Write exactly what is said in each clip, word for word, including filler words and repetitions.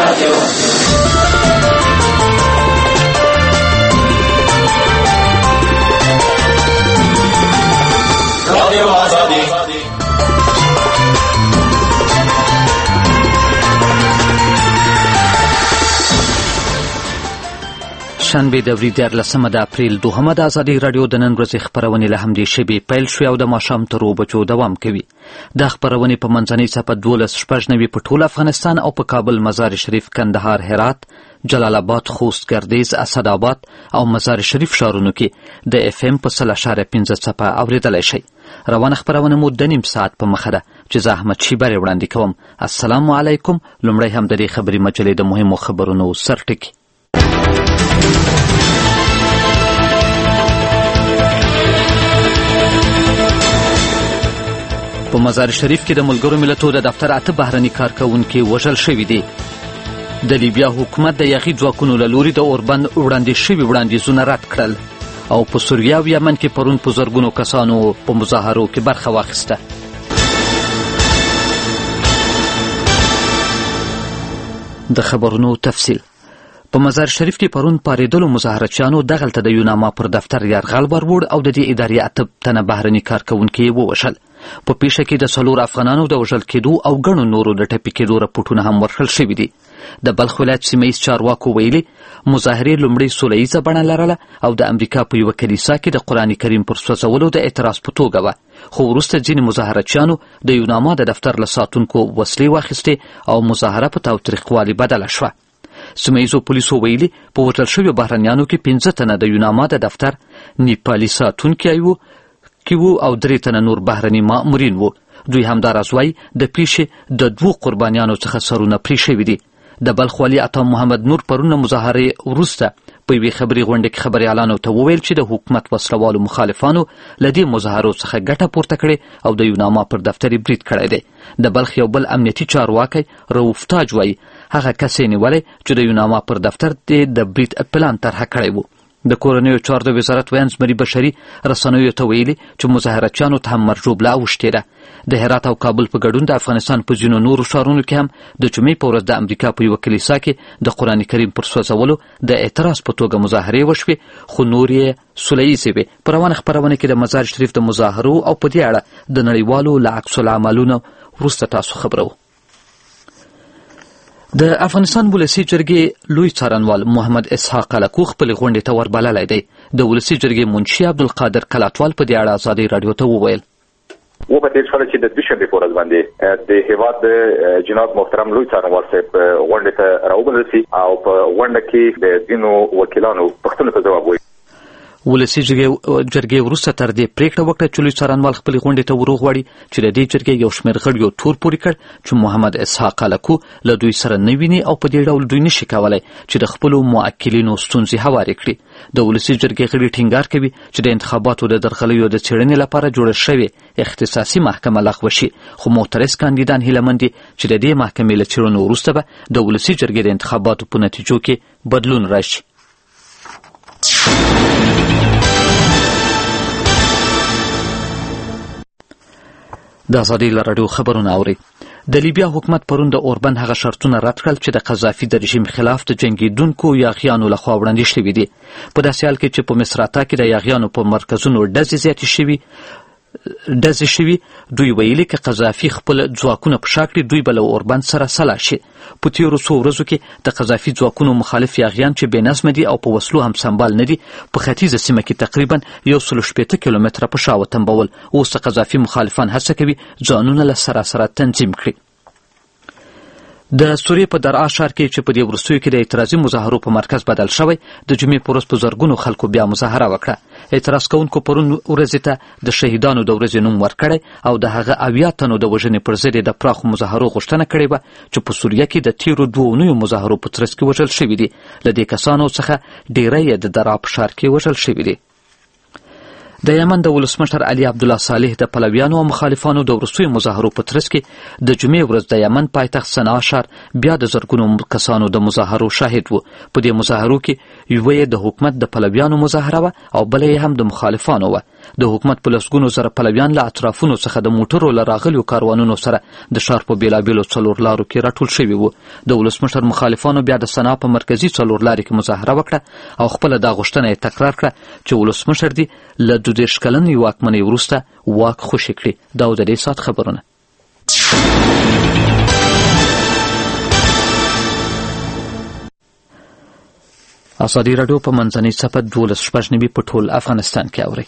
شنبه د ورځې دیارلسمه د اپریل دوهمه د ازادي راډیو د نن ورځې خپرونې له همدې شیبې پیل شوې او د ماښام تر اوو بجو دوام کوي. دا خپرونې په منځنۍ څپه دولس شپږ نوي په ټول افغانستان او په کابل، مزار شریف، کندهار، هرات، جلال آباد، خوست، ګردیز، اسداباد او مزار شریف ښارونو کې د اف ام په سل اشاریه پنځه څپه اورېدلی شئ. روانه خپرونه مو د نیم ساعت په مخه ده چې زه احمد شیبرې وړاندې کوم. السلام علیکم. لومړی هم د دې خبري مجلې د مهمو خبرونو سرټکي. په مزار شریف کې د ملګرو ملتونو د دفتر اته بهرني کارکوونکي وژل شوي دي. د لیبیا حکومت د یاغي ځواکونو له لوري د اوربند وړاندې شوي وړاندیزونه رد کړل او په سوریه او یمن کې پرون په زرګونو کسانو په مظاهرو کې برخه واخیسته. د خبرونو تفصیل. په مزار شریف کې پرون پارېدلو مظاهرچیانو دغلته د یوناما پر دفتر یرغل ور وړ او د دې ادارې اته تنه بهرني کارکوونکي ووژل. په پیښه کې د څلور افغانانو د وژل کېدو او ګڼو نورو د ټپي کېدو رپوټونه هم ورکړل شوي دي. د بلخ ولایت سیمه ییز چارواکو ویلي مظاهرې لومړی سوله ییزه بڼه لرله او د امریکا په یوه کلیسا کې د قرآن کریم پر سوځولو د اعتراض په توګه وه، خو وروسته ځینې مظاهرچیانو د یوناما د دفتر له ساتونکو وسلې واخیستې او مظاهره په تاوتریخوالي بدله شوه. سیمه ییزو پولیسو ویلي په وژل شویو بهرنیانو کې پنځه تنه د یوناما د دفتر نیپالي ساتونکي وو کې وو او درې تنه نور بهرني مامورین وو. دوی همداراز وایي د پیښې د دوو قربانیانو څخه سرونه پرې شوي دي. د بلخ والي عطا محمد نور پرون مظاهرې وروسته په یوې خبري غونډه کې خبریالانو ته وویل چې د حکومت وسلوالو مخالفانو له دې مظاهرو څخه ګټه پورته کړې او د یوناما پر دفتر یې برید کړی دی. د بلخ یو بل امنیتي چارواکی رؤوف تاج وایي هغه کس یې نیولی چې د یوناما پر دفتر یې د برید پلان طرحه کړی و. د کورنیو چارو د وزارت ویاند زمري بشري رسنیو ته ویلي چې مظاهرچیانو ته هم مرجوبله اوښتې ده. د هرات او کابل په ګډون د افغانستان په ځینو نورو ښارونو کې هم د جمعې په ورځ د امریکا په یوه کلیسا کې د قرآن کریم پر سوځولو د اعتراض په توګه مظاهرې وشوې، خو نور یې سوله ییزې وې. په روانه خپرونه کې د مزار شریف د مظاهرو او په دې اړه د نړیوالو له عکس العملونو وروسته تاسو خبرو. د افغانستان ولسي جرګې لوی څارنوال محمد اسحاق قلکو خپلې غونډې ته وربللی دی. د ولسي جرګې منشي عبدالقادر کلاتوال په دې اړه ازادي راډیو ته وویل و په تیر شوله چې د دوشنبې په ورځ باندې د هیواد د جناب محترم لوی څارنوال صاحب غونډې ته راوبلل شي او په غونډه کې د ځینو وکیلانو پوښتنو ته ځواب وایي. ولسي جرګې وروسته تر دې پریکړه وکړه چې لوی څارنوال خپلې غونډې ته وروغواړي چې د دې جرګې یو شمېر غړیو تور پورې کړ چې محمد اسحاق قلکو له دوی سره نه ویني او په دې ډول دوی نشي کولی چې د خپلو معقلینو ستونزې هوارې کړي. د ولسي جرګې غړي ټینګار کوي چې د انتخاباتو د درغلیو د څېړنې لپاره جوړه شوې اختصاصي محکمه لغوه شي، خو معترض کاندیدان هیله دي چې د دې محکمې له څېړنو وروسته به د ولسي جرګې د انتخاباتو په نتیجو کې بدلون راشي. د ازادي راډیو خبرونه اورئ. د لیبیا حکومت پرون د اوربند هغه شرطونه رد کړل چې د قذافي د رژیم خلاف د جنګېدونکو یاغیانو لخوا وړاندې شوي دي. په داسې حال کې چې په مصراتا کې د یاغیانو په مرکزونو ډزې زیاتې شوي ډزې شوي دوی ویلي که قذافي خپل ځواکونه په شا کړي دوی به له اوربند سره سلا شي. په تېرو څو ورځو کې د قذافي ځواکونو مخالف یاغیان چې بې نظمه دي او په وسلو هم سمبال نه دي په ختیځه سیمه کې تقریبا یو سل شپېته کیلومتره په شا وتمبول. اوس د قذافي مخالفان هڅه کوي ځانونه له سراسره تنظیم کړي. د سوریې په درعا ښار کې چې په دې وروستیو کې د اعتراضي مظاهرو په مرکز بدل شوی، د جمعې په ورځ په زرګونو خلکو بیا مظاهره وکړه. اعتراض کوونکو پرون ورځې ته د شهیدانو د ورځې نوم ورکړی او د هغه اویا تنو د وژنې پر ضد د پراخو مظاهرو غوښتنه کړې وه چې په سوریه کې د تیرو دوو اونیو مظاهرو په ترڅ کې وژل شوي دي. له دې کسانو څخه ډیری یې د درعا په ښار کې وژل شوي دي. د یمن د ولسمشر علي عبدالله صالح د پلویانو او مخالفانو د وروستیو مظاهرو په ترڅ کې د جمعې ورځ د یمن پایتخت صنعا ښار بیا د زرګونو کسانو د مظاهرو شاهد و. په دې مظاهرو کې یوه یې د حکومت د پلویانو مظاهره وه او بله یې هم د مخالفانو وه. د حکومت په لسګونو زره پلویان له اطرافونو څخه د موټرو له راغلیو کاروانونو سره د ښار په بېلابېلو څلور لارو کې راټول شوي وو. د ولسمشر مخالفانو بیا د صنعا په مرکزي څلور لارې کې مظاهره وکړه او خپله دا غوښتنه یې تکرار کړه چې ولسمشر دې له دوه دېرش کلنې واکمنۍ وروسته واک خوشي کړي. دا و د دې ساعت خبرونه. ازادي راډیو په منځنۍ څپه دولس شپږ نوي په ټول افغانستان کې اورئ.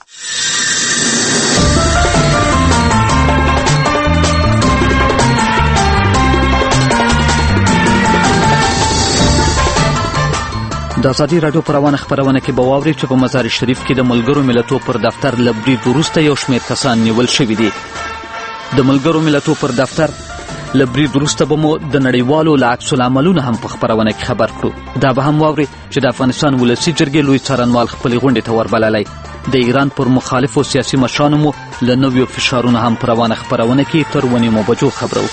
د ازادي راډیو په روانه خپرونه کې به واورئ چې په مزار شریف کې د ملګرو ملتو پر دفتر له برید وروسته یو شمېر کسان نیول شوي دي. د ملګرو ملتو پر دفتر له برید وروسته به مو د نړیوالو له عکس العملونه هم په خپرونه کې خبر کړو. دا به هم واورئ چې د افغانستان ولسي جرګې لوی څارنوال خپلې غونډې ته وربللی. د ایران پر مخالفو سیاسي مشرانو مو له نویو فشارونو هم په روانه خپرونه کې تر ونې مو بجو خبرو.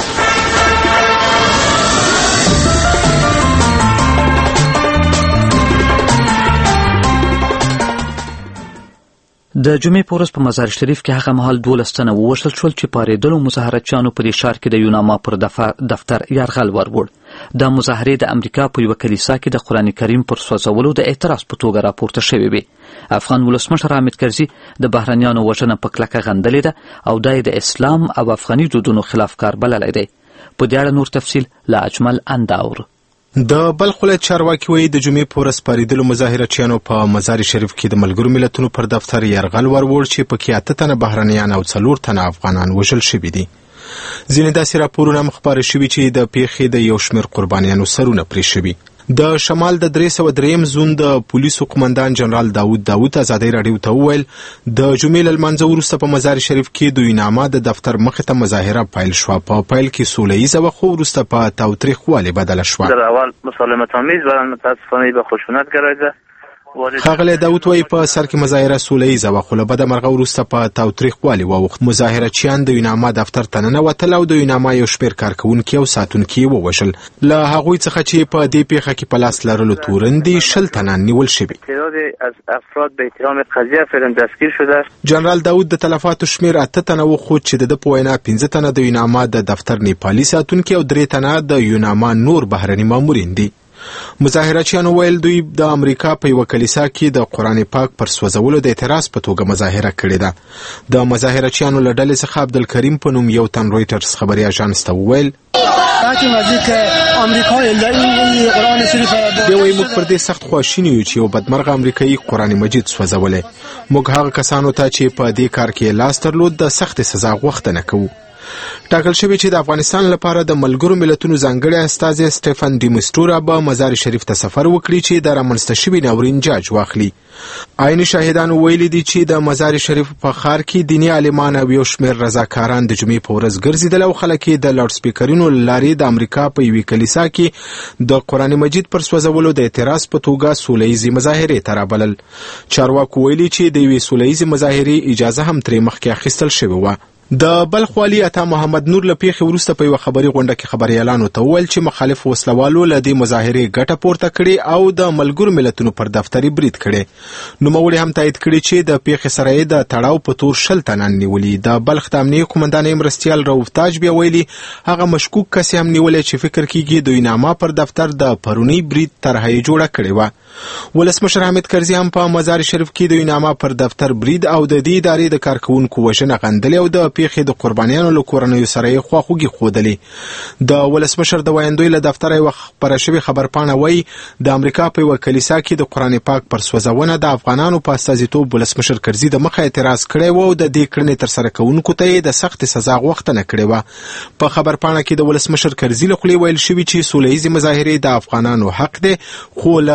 د جمعې په ورځ په مزار شریف کې هغه مهال دولس تنه ووژل شول چې پارېدلو مظاهرچیانو په دې ښار کې د یوناما پر دفتر یرغل وروړ. دا مظاهرې د امریکا په یوه کلیسا کې د قرآن کریم پر سوځولو د اعتراض په توګه راپورته شوې وې. افغان ولسمشر حامد کرزي د بهرنیانو وژنه په کلکه غندلې ده او دا یې د اسلام او افغاني دودونو خلاف کار بللی دی. په دې اړه نور تفصیل له اجمل انداور. د بلخ ولایت چارواکي وایي د جمعې په ورځ پارېدلو مظاهرچیانو په مزار شریف کې د ملګرو ملتونو پر دفتر یرغل وروړ چې پکې اته تنه بهرنیان او څلور تنه افغانان وژل شوي دي. ځینې داسې راپورونه هم خپاره شوي چې د پیښې د یو شمېر قربانیانو سرونه پرې شوي. د شمال د درې سوه درېیم زون د پولیسو قمندان جنرال داود داود ازادۍ راډیو ته وویل د جمعې له لمانځه وروسته په مزار شریف کې د یوناما د دفتر مخې ته مظاهره پیل شوه. په پیل کې سوله ییزه وه خو وروسته په تاوتریخوالي بدله شوه. در اول مسالمت آمیز و متاسفانه به خشونت گرایده. ښاغلی داود وایي په سر کې مظاهره سوله ییزه وه خو له بده مرغه وروسته په تاوتریخوالي واوښت. مظاهرچیان د یوناما دفتر ته ننوتل او د یوناما یو شمېر کارکوونکي او ساتونکي یې ووژل. له هغوی څخه چې په دې پیښه کې په لاس لرلو تورن دي شل تنه نیول شوي. از افراد به اتهام قضیه فعلا دستگیر شده. جنرال داود د تلفاتو شمېر اته تنه وښود چې د ده په وینا پنځه تنه د یوناما د دفتر نیپالي ساتونکي او درې تنه د یوناما نور بهرني مامورین دي. مظاهرچیانو ویل دوی د امریکا په یوه کلیسا کې د قرآن پاک پر سوځولو د اعتراض په توګه مظاهره کړې ده. د مظاهرچیانو له ډلې څخه عبدالکریم په نوم یو تن رویټرز خبري اژانس ته وویل دی وایي موږ پر دې سخت خواشیني یو چې یو بدمرغه امریکایي قرآن مجید سوځولی. موږ هغه کسانو ته چې په دې کار کې لاس درلود د سختې سزا غوښتنه کوو. ټاکل شوی چې د افغانستان لپاره د ملګرو ملتونو ځانګړی استازی سټیفن ډي مسټورا به مزار شریف ته سفر وکړي چې د رامنځته شوي ناورین جاج واخلي. عیني شاهدانو ویلي دي چې د مزار شریف په ښار کې دیني عالمان او یو شمېر رضاکاران د جمعې په ورځ ګرځېدل او خلک یې د لاوډ سپیکرونو له لارې د امریکا په یوې کلیسا کې د قرآن مجید پر سوځولو د اعتراض په توګه سوله ییزې مظاهرې ته رابلل. چارواکو ویلي چې د یوې سوله ییزې مظاهرې اجازه هم ترې مخکې اخیستل شوې وه. د بلخ والي عطا محمد نور له پیښې وروسته په یوه خبري غونډه کې خبریالانو ته وویل چې مخالف وسلوالو له دې مظاهرې ګټه پورته کړې او د ملګرو ملتونو پر دفتر یې برید کړی. نوموړي هم تایید کړي چې د پیښې سره یې د تړاو په تور شل تنان نیولي. د بلخ د امنیې قمندانۍ مرستیال رؤف تاج بیا ویلي هغه مشکوک کس هم نیولی چې فکر کیږي د یوناما پر دفتر د پرونی برید طرحه یې جوړه کړې وه. ولسمشر حامد کرزي هم په مزار شریف کې د یوناما پر دفتر برید او د دې ادارې د کارکوونکو وژنه غندلې او د پیښې د قربانیانو له کورنیو سره یې خواخوږي ښودلې. د ولسمشر د ویاندوی له دفتره یوه خپره شوې خبرپاڼه وایي د امریکا په یوه کلیسا کې د قرآن پاک پر سوځونه د افغانانو په استازیتوب ولسمشر کرزي د مخه اعتراض کړی و او د دې کړنې ترسره کوونکو ته یې د سختې سزا غوښتنه کړې وه. په خبرپاڼه کې د ولسمشر کرزي له خولې ویل شوي چې سوله ییزې مظاهرې د افغانانو حق دی خو له داسې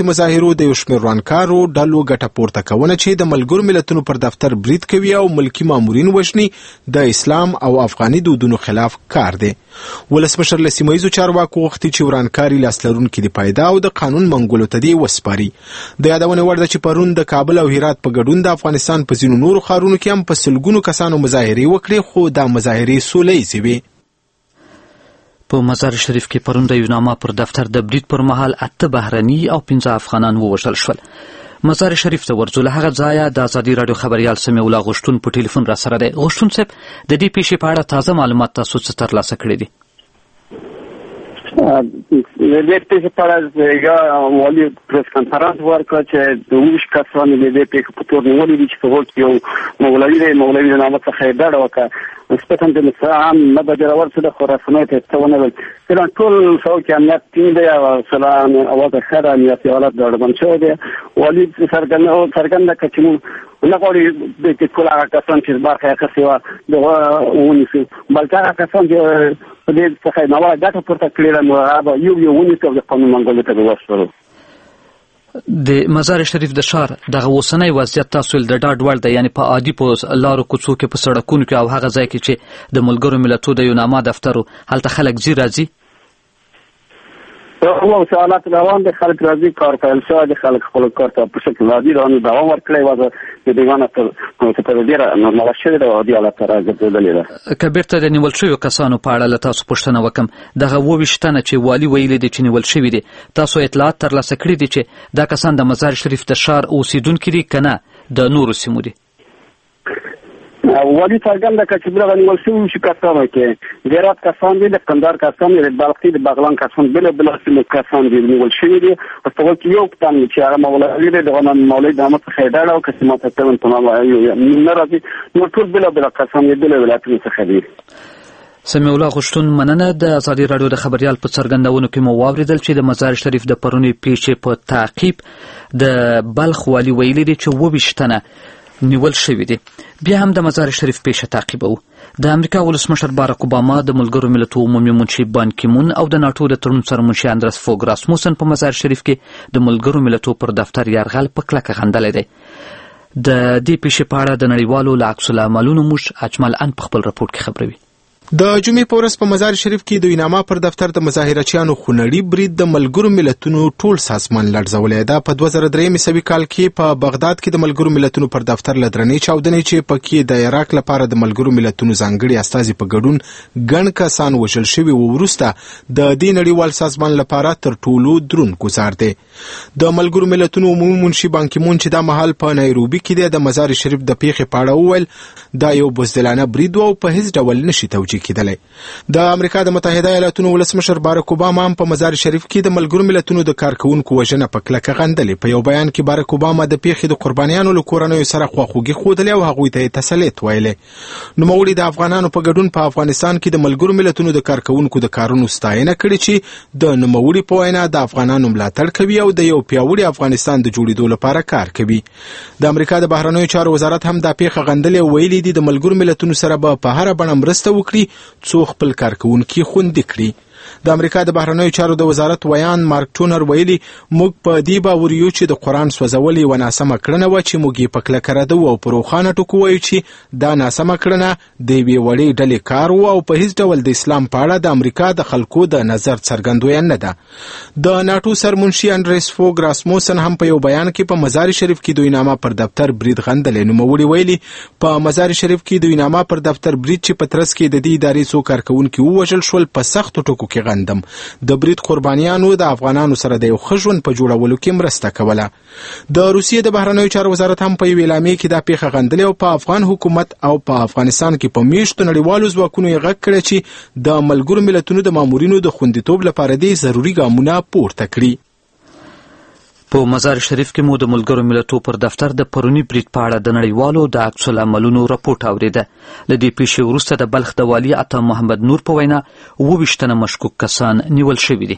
مظاهرو د یو شمېر ورانکارو ډلو ګټه پورته کونه چې د ملګرو ملتونو پر دفتر برید کوي او ملکی مامورین وژني د اسلام او افغاني دودونو خلاف کار دی. ولسمشر له سیمه ییزو چارواکو غوښتي چې ورانکاري لاس لرونکي د پیدا او د قانون منګولو ته دی وسپاري. د یادونې وړ ده چې پرون د کابل او هرات په ګډون د افغانستان په ځینو نورو ښارونو کې هم په سلګونو کسانو مظاهرې وکړې، خو دا مظاهرې سوله ییزې وې. په مزار شریف کې پرون د یوناما پر دفتر د برید پر مهال اته بهرني او پنځه افغانان ووژل شول. مزار شریف ته ورځو له هغه ځایه د ازادي راډیو خبریال سمیع الله غوښتون په ټلیفون را سره دی. غوښتون صاحب، د دې پیښې په اړه تازه معلومات تاسو څه ترلاسه کړي دي؟ د دې پیښې په اړه یو والي پریس کنفرانس ورکړ چې د اووه کسانو د دې پیښې په تور نیولي دي چې په هغو کې یو مولوي دی، مولوي د نامه څخه یې ډډه وکړه. نسبتا د مساهم نه بدرول څه د خو رسنیو ته څه ونه ویل. فعلا ټول څو کې امنیت ټینګ دی او سلام اواز ښه ده، امنیتي حالت ډاډمن شوی دی. والي څرګنده کړه چې موږ نه غواړو د ټول هغه کسان چې برخه یې اخیستې وه دغه ونیسو، بلکې هغه کسان چې په دې څخه ناوړه ګټه پورته کړې ده نو هغه به یو یو ونیسو او د قانون منګولو ته به وسپارو. د مزار شریف د ښار دغه اوسنی وضعیت تاسو د ډاډ وړ دی، یعنې په عادي په لارو کوڅو کې، په سړکونو کې او هغه ځای کې چې د ملګرو ملتونو د یوناما دفتر هلته خلک ځي راځي؟ او سوالات روان دي، خلک راځي، کار پیل شوی دی، خلک خپل کار ته په شکل عادي روان دوام ورکړی وه. د دیوانه تر ډېره نورماله شوې ده او عادي حالت ته راګرځېدلې ده. که بیرته د نیول شویو کسانو په اړه له تاسو پوښتنه وکړم، دغه اووه ویشت تنه چې والي ویلي دي چې نیول شوي دي، تاسو اطلاعات ترلاسه کړي دي چې دا کسان د مزار شریف د ښار اوسیدونکي دي که نه د نورو سیمو دي؟ والي څرګنده کړه چې دغه نیول شوي ویشتو کسانو کې د هرات کسان دي، د کندهار کسان دي، د بلخ دي، د بغلان کسان، بېله بېله سیمو کسان دي نیول شوي دي. په هغو کې یو تن چې هغه مولوي دی، دغه مولوي د نامه څخه یې ډډه وکړه چې ماته تمن په نامه نه راځي. نو ټول بېله بېله کسان دي، بېله ولایتونو څخه دي. سمیع الله غوښتون، مننه. د ازادي راډیو د خبریال په څرګندونو کې مو واورېدل چې د مزار شریف د پرونۍ پیښې په تعقیب د بلخ والي ویلي دي چې اووه ویشت تنه نیول شوي دي. بیا هم د مزار شریف پیښه تعقیبوو. د امریکا ولسمشر باراک اوباما، د ملګرو ملتونو عمومي منشي بان کی مون او د ناټو د تړون سرمنشي اندرس فوګ راسموسن په مزار شریف کې د ملګرو ملتونو پر دفتر یرغل په کلکه غندلی دی. د دې پیښې په اړه د نړیوالو له عکس العملونو موږ اجمل ان په خپل راپور کې خبروي. د جمعې په ورځ په مزار شریف کې د یوناما پر دفتر د مظاهرچیانو خونړي برید د ملګرو ملتونو ټول سازمان لړزولی ده. په دوه زره درې میسوي کال کې په بغداد کې د ملګرو ملتونو پر دفتر له درنې چاودنې چې پکې د عراق لپاره د ملګرو ملتونو ځانګړي استازي په ګډون ګڼ کسان وژل شوي و، وروسته د دې نړیوال سازمان لپاره تر ټولو دروند ګزار دی. د ملګرو ملتونو عمومي منشي بان کی مون چې دا مهال په نایروبي کې دی، د مزار شریف د پیښې په اړه وویل دا یو بزدلانه برید و او په هیڅ ډول نشي توجیه کېدلی. د امریکا د متحده ایالاتونو ولسمشر باراک اوباما هم په مزار شریف کې د ملګرو ملتونو د کارکونکو وژنه په کلکه غندلې. په یو بیان کې باراک اوباما د پیښې د قربانیانو له کورنیو سره خواخوږي ښودلې او هغوی ته یې تسلیت ویلې. نوموړي د افغانانو په ګډون په افغانستان کې د ملګرو ملتونو د کارکونکو د کارونو ستاینه کړې چې د نوموړي په وینا د افغانانو ملاتړ کوي او د یو پیاوړي افغانستان د جوړېدو لپاره کار کوي. د امریکا د بهرنیو چارو وزارت هم دا پیښه غندلې او ویلي دي د ملګرو ملتونو سره به په هره بڼه مرسته وکړي څو خپل کارکونکي خوندي کړي. د امریکا د بهرنیو چارو د وزارت ویان مارک ټونر ویلي موږ په دې باور یو چې د قرآن سوځول یوه ناسمه کړنه وه چې موږ یې په کلکه ردو او په روښانه ټکو وایو چې دا ناسمه کړنه د یوې وړې ډلې کار و او په هیڅ ډول د اسلام په اړه د امریکا د خلکو د نظر څرګندویه نه ده. د ناټو سرمنشي اندرس فوګ راسموسن هم په یو بیان کې په مزار شریف کې د یوناما پر دفتر برید غندلی. نوموړي ویلي په مزار شریف کې د یوناما پر دفتر برید چې په ترڅ کې د دې ادارې څو کارکونکي ووژل شول په سختو ټکو کې غندم. د برید قربانیانو د افغانانو سره د یو ښه ژوند په جوړولو کې مرسته کوله. د روسیې د بهرنیو چارو وزارت هم په یوې اعلامیې کې دا پیښه غندلې او په افغان حکومت او په افغانستان کې په میشتو نړیوالو ځواکونو یې غږ کړی چې د ملګرو ملتونو د مامورینو د خوندیتوب لپاره دې ضروري ګامونه پورته کړي. په مزار شریف کې مو د ملګرو ملتونو پر دفتر د پرونی برید په اړه د نړیوالو د عکس العملونو راپورټ اوریده. له دې پیښې وروسته د بلخ د والي عطا محمد نور په وینا اووه ویشت تنه مشکوک کسان نیول شوي دي.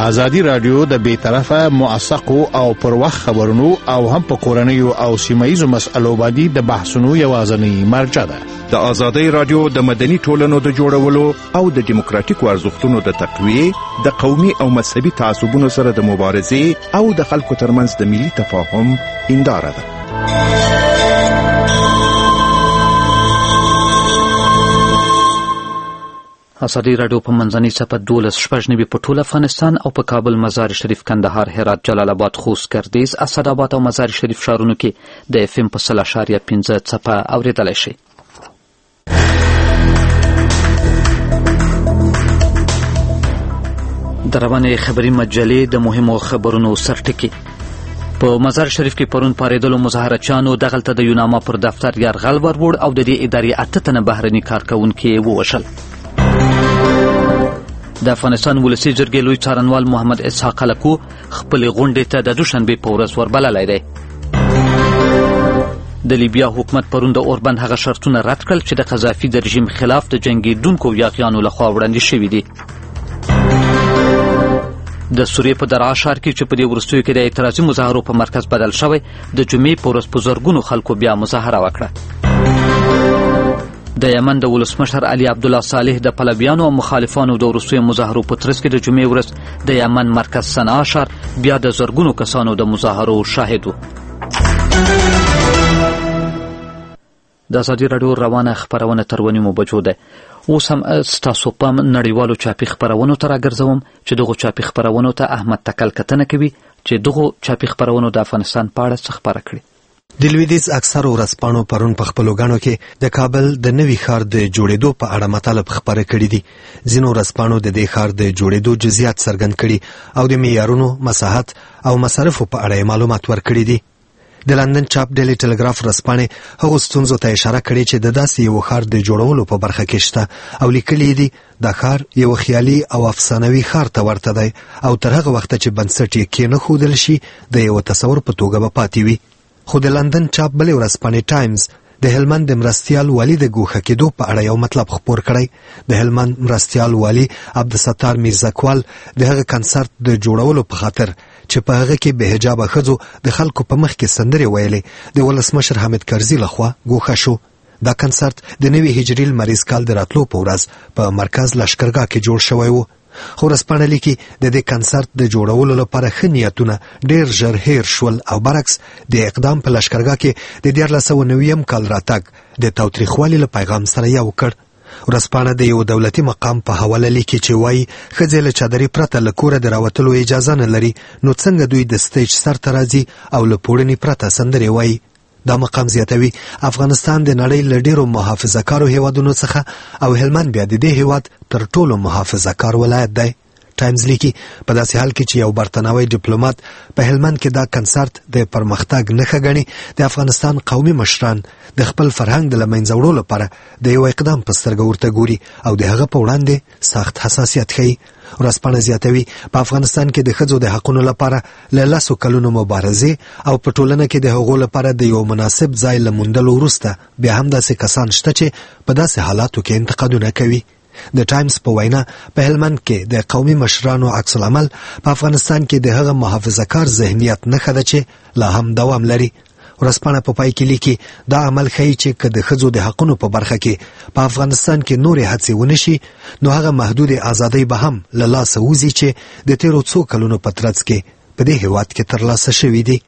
ازادي رادیو د بیطرفه موثقو او پر وخت خبرونو او هم په کورنیو او سیمایي مسایلو باندې د بحثونو یوازنی مرجع ده. د ازادي رادیو د مدني ټولنو د جوړولو او د دیموکراتیکو ارزښتونو د تقویه، د قومي او مذهبي تعصبونو سره د مبارزې او د خلکو ترمنځ د ملي تفاهم هنداره ده. ازادي رادیو په منځنۍ صفحه دولس شپږ نوي په ټول افغانستان او په کابل، مزار شریف، کندهار، هرات، جلال آباد، خوست، ګردیز، اسداباد او مزار شریف ښارونو کې د اف ام په سل اشاریه پنځه څپه اوریدلای شي. د روانې خبري مجلې د مهمو خبرونو سرټکی. په مزار شریف کې پرون پارېدلو مظاهرچیانو دغلته د یوناما پر دفتر یرغل وروړ او د دې ادارې اته تنه بهرني کارکوونکي ووژل. د افغانستان ولسي جرګې لوی څارنوال محمد اسحاق هلکو خپلې غونډې ته د دوشنبې په ورځ وربللی دی. د لیبیا حکومت پرون د اوربند هغه شرطونه رد کړل چې د قذافي د رژیم خلاف د جنګېدونکو یاغیانو لخوا وړاندې شوي دي. د سوریې په درعا ښار کې چې په دې وروستیو کې د اعتراضي مظاهرو په مرکز بدل شوی، د جمعې په ورځ په زرګونو خلکو بیا مظاهره وکړه. د یمن د ولسمشر علي عبدالله صالح د پلویانو او مخالفانو د وروستیو مظاهرو په ترڅ کې د جمعې ورځ د یمن مرکز صنعا ښار بیا د زرګونو کسانو د مظاهرو شاهد و. د ازادي راډیو روانه خپرونه تر ونیمو بجو ده. اوس هم ستاسو پام نړیوالو چاپي خپرونو ته راګرځوم چې دغو چاپي خپرونو ته احمد تکل کتنه کوي چې دغو چاپي خپرونو د افغانستان په اړه څه خپره کړي. د لویدیځ اکثرو ورځپاڼو پرون په خپلو ګڼو کې د کابل د نوي ښار د جوړېدو په اړه مطالب خپاره کړي دي. ځینو ورځپاڼو د دې ښار د جوړېدو جزئیات څرګند کړي او د معیارونو، مساحت او مصارفو په اړه معلومات ورکړي دي. د لندن چاپ ډیلی ټلګراف ورځپاڼې هغو ستونزو ته اشاره کړې چې د داسې یو ښار د جوړولو په برخه کې شته او لیکلي دي دا ښار یو خیالي او افسانوي ښار ته ورته دی او تر هغه وخته چې بنسټ یې کېنښودل شي د یو تصور په توګه به پاتې وي. خو د لندن چاپ بلې ورځپاڼې ټایمز د هلمند د مرستیال والي د ګوښه کېدو په اړه یو مطلب خپور کړی. د هلمند مرستیال والي عبدالستار میرزکوال د هغه کنسرت د جوړولو په خاطر چې په هغه کې بې حجابه ښځو د خلکو په مخ کې سندرې ویلې د ولسمشر حامد کرزي لخوا ګوښه شو. دا کنسرت د نوي هجري لمریز کال د راتلو په ورځ په مرکز لښکرګاه کې جوړ شوی و. خو ورځپاڼه لیکي د دې کنسرت د جوړولو لپاره ښه نیتونه ډېر ژر هیر شول او برعکس د اقدام په لښکرګاه کې د دیارلس سوه نویم کال راتګ د تاوتریخوالي له پیغام سره یو کړ. ورځپاڼه د یو دولتي مقام په حواله لیکي چې وایي ښځې له چادرې پرته له کوره د راوتلو اجازه نه لري، نو څنګه دوی د سټیج سر ته راځي او له پوړنې پرته سندرې وایي. دا مقام زیاتوي افغانستان د نړۍ له ډېرو محافظه کارو هیوادونو څخه او هلمند بیا د دې هیواد تر ټولو محافظه کار ولایت دی. ټایمز لیکي په داسې حال کې چې یو برتانوي ډیپلومات په هلمند کې دا کنسرت د پرمختګ نښه ګڼي، د افغانستان قومي مشران د خپل فرهنګ د له منځه وړو لپاره د یو اقدام په سترګه ورته ګوري او د هغه په وړاندې سخت حساسیت ښیي. ورځپاڼه زیاتوي په افغانستان کې د ښځو د حقونو لپاره له لسو کلونو مبارزې او په ټولنه کې د هغو لپاره د یو مناسب ځای له موندلو وروسته بیا هم داسې کسان شته چې په داسې حالاتو کې انتقادونه کوي. د ټایمز په وینا په هلمند کې د قومي مشرانو عکس العمل په افغانستان کې د هغه محافظه کار ذهنیت نښه ده چې لا هم دوام لري. ورځپاڼه په پای کې لیکي دا عمل ښیي چې که د ښځو د حقونو په برخه کې په افغانستان کې نورې هڅې ونشي، نو هغه محدود ازادۍ به هم له لاسه وځي چې د تیرو څو کلونو په ترڅ کې په دې هیواد کې ترلاسه شوي دي.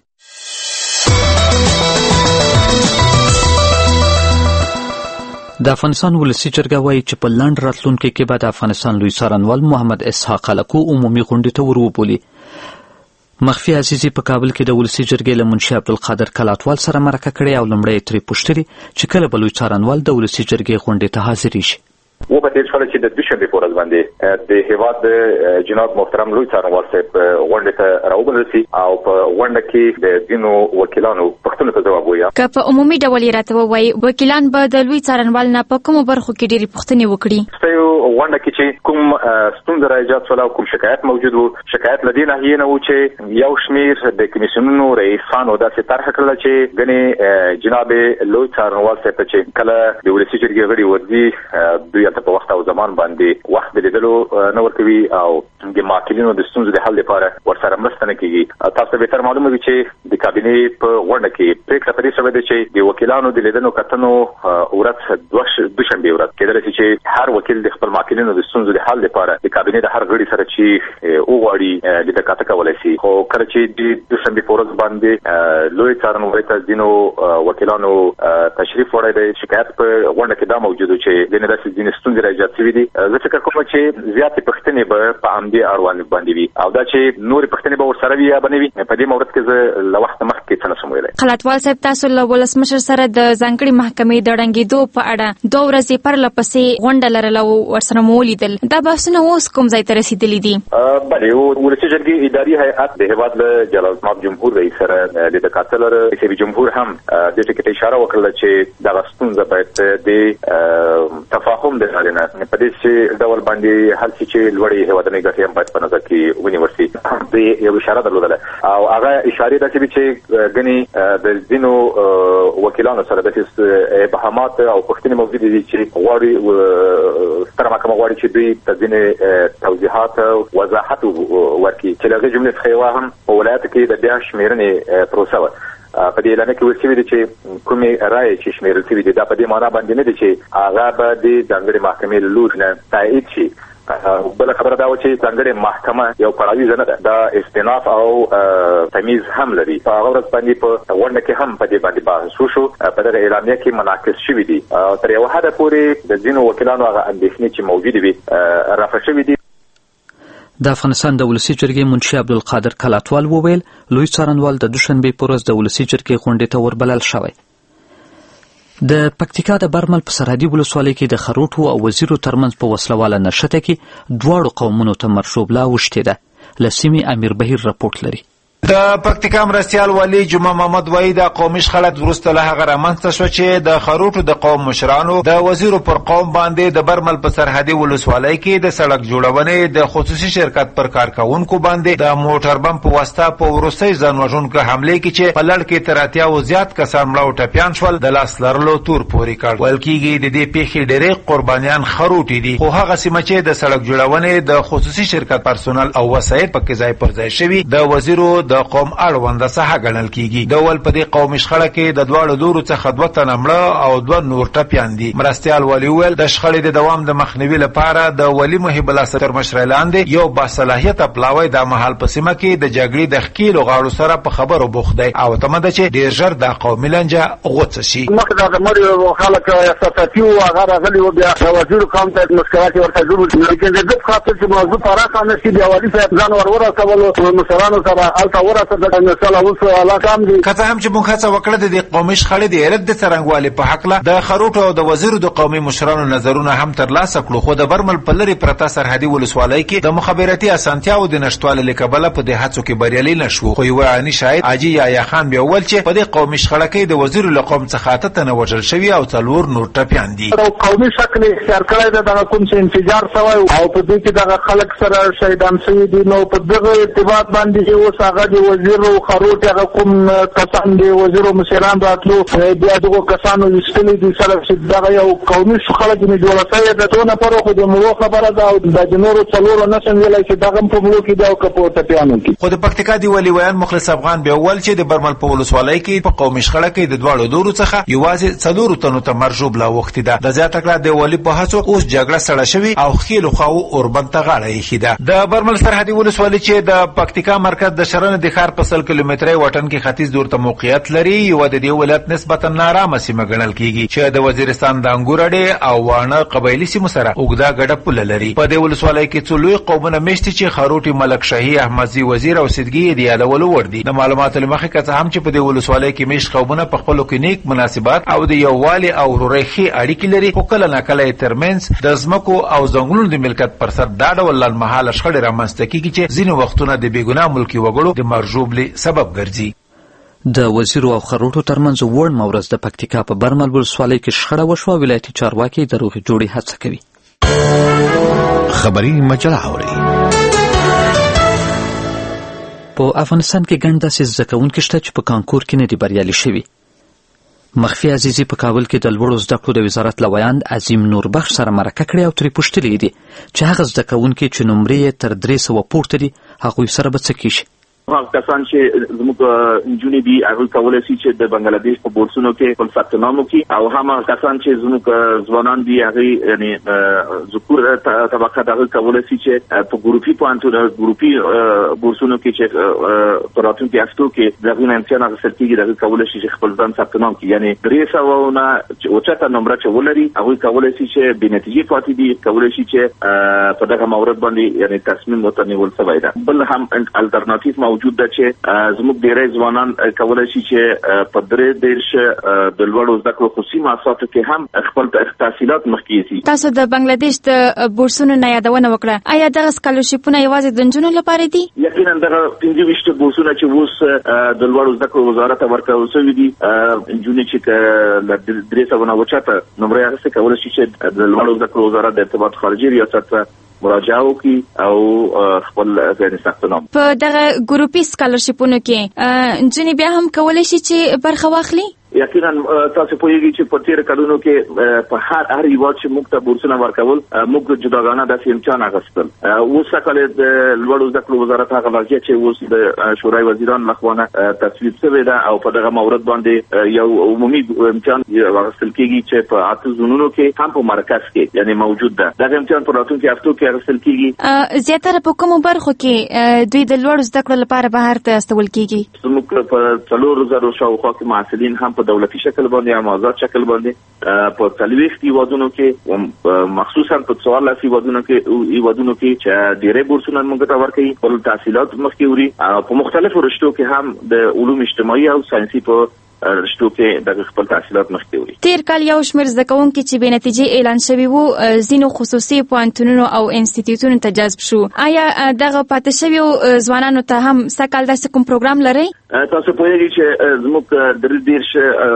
د افغانستان ولسي جرګه وایي چې په لنډ راتلونکي کې به د افغانستان لوی څارنوال محمد اسحاق هلکو عمومي غونډې ته ور وبولي. مخفي عزیزي په کابل کې د ولسي جرګې له منشي عبدالقادر کلاتوال سره مرکه کړې او لومړی ترې پوښتلي چې کله به لوی څارنوال د ولسي جرګې غونډې ته حاضرېږي. و به تیر شوله چې د دوشنبې په ورځ باندې د هیواد جناب محترم لوی څارنوال صاحب غونډې ته راوبلل شي او په غونډه کې د ځینو وکیلانو پوښتنو ته ځواب ووایي. که په عمومي ډول یې راته ووایي وکیلان به د لوی څارنوال نه په کومو برخو کې ډېرې پوښتنې وکړي؟ یو غونډه کې چې کوم ستونزه راځي او کوم شکایت موجود وو شکایت لدی نه یې نه و چې یو شمیر د کمیسیونونو رئیسانو داسې طرح کړل چې غني جناب لوی څارنوال صاحب چې کله د ولسی جرګې غړي ودی دوی ته په وخت او زمان باندې وخت لیدلو نو ورکوي او د ماکلینو د ستونزو د حل لپاره ورسره مرسته نه کوي. تاسو به تر معلومه وي چې د کابینې په غونډه کې پریکړه پرې شوې ده چې د وکیلانو د لیدنو کتنو ورځ دوشنبه ورځ کېدل چې هر وکیل د خپل ماکلینو د ستونزو د حل لپاره د کابینې د هر غړي سره چې او غواړي د تکاته کولای شي. خو کله چې د دوشنبه په ورځ باندې لوی څارنوال ته دینو وکیلانو تشریف وړی دی شکایت په غونډه کې دا موجود چې د نه داسې دین ستونزې راځي شوې دي. زه فکر کوم چې زیاتې پښتنې به په عمدي اړوند باندې وي او دا چې نورې پښتنې به ورسره وي یا بنوي په دې مورد کې زه له وخت مخکې څه نشم ویلی. خلاتوال صاحب تاسو له ولسمشر سره د ځانګړي محکمې د ړنګېدو په اړه دوه ورځې پرله پسې غونډه لرله او ورسره مو ولیدل. دا بحثونه اوس کوم ځای ته رسېدلي دي؟ بلې ولسي جرګې اداري هیئت د هېواد له جلالالمآب جمهور رئیس سره د تکاتل رئیس جمهور هم دې ټکي ته اشاره وکړه چې دغه ستونزه باید د تفاهم د لارې نه په دې ډول باندې حل شي چې لوړې هېوادنۍ ګټې هم باید په نظر کې ونیول شي. د یو اشاره درلودله او هغه اشارې داسې وي چې ګنې د ځینو وکیلانو سره داسې ابهامات او پوښتنې موجودې دي چې غواړي ستره محکمه غواړي چې دوی ته ځینې توضیحات او وضاحت ورکړي چې له هغې جملې څخه یوه هم په ولایاتو کې د بیا شمېرنې پروسه وه. په دې اعلان کې ویل شوي دي چې کومې رایې چې شمېرل شوي دي دا په دې معنا باندې نه دي چې هغه به د ځانګړې محکمې له لوري نه تایید شي. بل خبره دا و چې ځانګړې محکمه یو پړاویزه نه ده دا استئناف او تمیز هم لري. په هغه ورځ باندې په غونډه کې هم په دې باندې بحث وشو. په دغه اعلامیه کې منعکس شوي دي تر یوه حده پورې د ځینو وکیلانو هغه اندېښنې چې موجودې وي رفع شوي دي. د افغانستان د ولسی جرګې منشي عبدالقادر کلاتوال وویل لوی څارنوال د دوشنبې په ورځ د ولسی جرګې غونډې ته وربلل شوی. د پکتیکا د برمل په سرحدي ولسوالۍ کې د خروټو او وزیرو ترمنځ په وسلواله نښته کې دواړو قومونو ته مرشوبله اوښتې ده. له سیمې امیر بهیر رپورټ لري. د پکتیکا مرستیال والی جمعه محمد وایي د قومي شخړه وروسته له هغه رامنځته شوه چې د خروټو د قوم مشرانو د وزیرو پر قوم باندې د برمل په سرحدي ولسوالۍ کې د سړک جوړونې د خصوصي شرکت پر کارکوونکو باندې د موټر بم په واسطه په وروستۍ ځان وژونکو حملې کې چې په لړ کې تر اتیاو زیات کسان مړه او ټپیان شول د لاس لرلو تور پورې کړ. ویل کېږي د دې پیښې ډېرې قربانیان خروټي دي خو هغه سیمه چې د سړک جوړونې د خصوصي شرکت پرسونل او وسایل پکې ځای پر ځای شوي د وزیرو د قوم اړونده څخه ګڼل کیږي. د ول په دې قومي شخړه کې د دواړو لورو څخه دوه تنه مړه او دوه نور ټپیان دي. مرستیال والي وویل د شخړې د دوام د مخنیوي لپاره د ولي محب الله تر مشرۍ لاندې یو باصلاحیته پلاوی د مهال په سیمه کې د جګړې د ښکیلو غاړو سره په خبرو بوخت دی او تمه ده چې ډېر ژر د قومي لانجه غوڅه شي. مخکې د مړو خلک احساساتي وو هغه راغلي وو بیا د وزیر قوم ته مشکلات ورته جوړ شول لیکن د دې خاطر چې موضوع پراخه نه شي د والي صاحب ځان ور ورسولو مشرانو سره الته ورسېدل مثلا اوس علاقام دي کته هم چې مونږ هڅه وکړه د قومي شخړې د علت د څرنګوالي په حق له د خروټو او د وزیرو د قومي مشرانو نظرونه هم ترلاسه کړو خو د برمل په لرې پرته سرحدي ولسوالۍ کې د مخابراتي اسانتیاو د نشټوالي له کبله په دې هڅو کې بریالي نشو. خو یو عیني شاهد حاجي یحیی خان بیا وویل چې په دې قومي شخړه کې د وزیرو له قوم څخه اته تنه وژل شوي او څلور نور ټپیان دي. قومي شکل اختیار کړی دی دغه کوم چې انفجار شوی او په دې کې دغه خلک سره شهیدان شوي دي نو په دغه ارتباط باندې اوس هغه د وزیرو خروټ هغه کوم کسان دی وزیرو مشران راتلو بیا دغه کسانو وستلي دي سره چې دغه یو قومي شخړه کې جوړه شوې ده ټول پر خو د مو خبره ده او د جنورو څلورو نشم ویلای چې دغه په ملو کې دا او کپو ته پیانو کې. خو د پکتیکا دی ولی ویان مخلص افغان بیا ول چې د برمل په ولسوالۍ کې په قومي شخړه کې د دواړو دورو څخه یوازې څلورو تنو ته مرجوب لا وخت ده. د زیات کړه د ولی په هڅو اوس جګړه سره شوی او خېلو خو اوربند ته غاړه یې خیده. د برمل سرحدي ولسوالۍ چې د پکتیکا مرکز د شرن د ښار په سل کیلومتري وطن کې ختیځ دور ته موقعیت لري یو د دې ولایت نسبتا نارامه سیمه ګڼل کیږي چې د وزیرستان د انګور اډې او وانه قبایلی سیمو سره اوږده ګډه پوله لري. په دې ولسوالۍ کې څو لوی قومونه میشتي چې خروټي ملک شاهي احمدزي وزیر او سیدګي دی یادولو ور دي. د معلوماتو لمخې کڅ هم چې په دې ولسوالۍ کې میشت قومونه په خپلو کې نیک مناسبات او د یووالي او ورورۍ اړیکې لري خو کله نه کله ترمنځ د ځمکو او ځنګلونو د ملکیت پر سر دا ډول لنډمهاله شخړې رامنځته کیږي چې ځینې وختونه د بېګناه ملکي وګړو د مرجوبلې سبب ګرځي. د وزیرو او خروټو ترمنځ وړ مورز د پکتیکا په برمل ولسوالۍ کې شخړه وشوه. ولایتي چارواکي د روغې جوړې هڅه کوي. خبری مجله اوري. په افغانستان کې ګڼ داسې زده کوونکي شته چې په کانکور کې نه دي بریالي شوي. مخفي عزیزي په کابل کې د لوړو زده کړو د وزارت له ویاند عظیم نوربخش سره مرکه کړې او ترې پوښتلي دي چې هغه زده کوونکي چې نمرې یې تر درې سوه پورته دي هغوی سره به څه کیږي. هغه کسان چې زموږ نجونې دي هغه کولای شي چې د بنگلاديش په بورسونو کې خپل ثبت نام وکړي او هم کسان چې زموږ ځوانان دي هغه یعنی ذکور طبقه هغه کولای شي چې په ګروپي پوانټونو ګروپي بورسونو کې چې په راتلونکي هفتو کې دغه امتحان اخیستل کېږي هغه کولای شي چې خپل ځان ثبت نام کړي. یعنی درې سوه نه اوچته نمبر چې ولري هغه کولای شي چې بې نتیجې پاتې دي کولای شي چې په دغه مورد باندې یعنی تصمیم وتنیول شوی ده. بل هم الټرناتیو موجود ده چې زموږ ډېری ځوانان کولای شي چې په درې دېرش د لوړو زده کړو خصوصي مؤسساتو کې هم خپل تحصیلات مخکې یوسي. تاسو د بنگلاديش د بورسونو نه یادونه وکړه. آیا دغه سکالرشیپونه یوازې د نجونو لپاره دي؟ یقینا دغه پنځه ویشت بورسونه چې اوس د لوړو زده کړو وزارت ورکول شوي دي نجونې چې له درې سوه نه اوچته نمرې اخیستې کولای شي چې د لوړو زده کړو وزارت د ارتباط خارجي ریاست مراجعه وکړي او خپل ځای ثبت نام. په دغه ګروپي سکالرشیپونو کې نجونې بیا هم کولی شي چې برخه واخلي؟ یقینا تاسو پوهیږئ چې په تیر کلونو کې په هر هر یو چې موږ ته بورسونه ورکول موږ جداګانه داسې امتحان اخیستل. اوس کله د لوړو زده کړو وزارت هغه لږه چې اوس د شورای وزیران لخوا تصویب شوی ده او په دغه مورد باندې یو عمومي امتحان اخیستل کېږي چې په اته زونونو کې هم په مرکز کې یعنی موجود ده. دغه امتحان په راتلونکي هفتو کې اخیستل کېږي. زیاتره په کومو برخو کې دوی د لوړو زده کړو لپاره بهر ته استول کېږي؟ زموږ په څلورو زرو شاوخوا کې محصلین هم په دولتي شکل باندې یا آزاد شکل باندې په څلوېښت هیوادونو کې مخصوصا په څوارلس هیوادونو کې هیوادونو کې چې ډېرې بورسونه موږ ته ورکوي خپل تحصیلات مخکې وړي. په مختلفو رشتو کې هم د علوم اجتماعي او ساینسي په رشتو کې د خپل تحصیلات مخکې وړي. تیر کال یو شمېر زده کوونکي چې بې نتیجې اعلان شوي وو ځینو خصوصي پوهنتونونو او انسټیټیوټونو ته جذب شو. آیا دغه پاتې شویو ځوانانو ته هم سږ کال داسې کوم پروګرام لرئ؟ تاسو پوهیږئ چې زموږ درې دېرش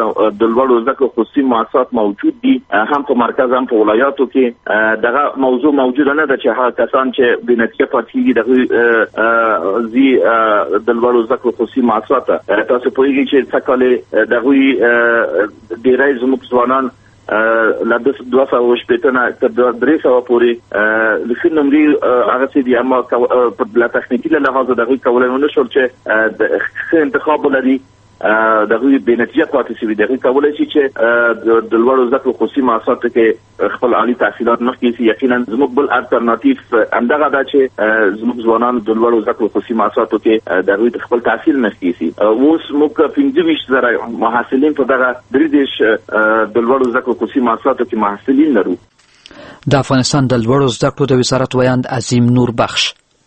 د لوړو زده کړو خصوصي مؤسسات موجود دي هم په مرکز هم په ولایاتو کې. دغه موضوع موجوده نه ده چې هغه کسان چې بې نتیجې پاتې کېږي دغه ځي د لوړو زده کړو خصوصي مؤسسات ته. تاسو پوهیږئ چې سږ کال دغوی ډېری زموږ ځوانان له دوه سوه شپېته نه تر درې سوه پورې د ښه نمرې اخیستې دي اما له تخنیکي له لحاظه د هغوی کولی ونه شول چې د ښه انتخاب ولري د هغوی بې نتیجه پاتې شوي دي. هغوی کولی شي چې د لوړو زده کړو خصوصي مؤسساتو کې خپل عالي تحصیلات مخکې یوسي. یقینا زموږ بل الټرناتیو همدغه ده چې زموږ ځوانان د لوړو زده کړو خصوصي مؤسساتو کې د هغوی خپل تحصیل مخکې یوسي. اوس موږ پنځه ویشت زره محصلین په دغه درې دېرش د لوړو زده کړو خصوصي مؤسساتو کې محصلین لرو. د افغانستان د لوړو زده کړو د وزارت ویاند عظیم نوربخش.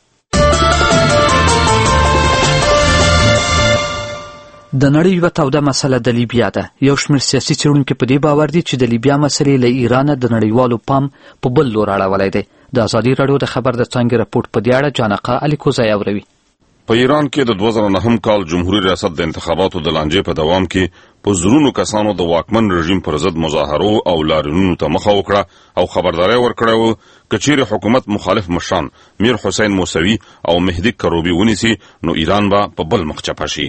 د نړۍ یوه توده مسله د لیبیا ده. یو شمېر سیاسي څېړونکي په دې باور دي چې د لیبیا مسلې له ایرانه د نړیوالو پام په بل لور اړولی دی. د ازادي راډیو د خبر د څانګې رپورټ په دې اړه جانقه الیکوزی اوروي. په ایران کې د دوه زره نهم کال جمهوریت ریاست د انتخاباتو د لانجې په دوام کې په زرونو کسانو د واکمن رژیم پر ضد مظاهرو او لاریونونو ته مخه وکړه او خبرداری ورکړی و که چیرې حکومت مخالف مشران میر حسین موسوي او مهدی کروبي ونیسي نو ایران به په بل مخ چپه شي.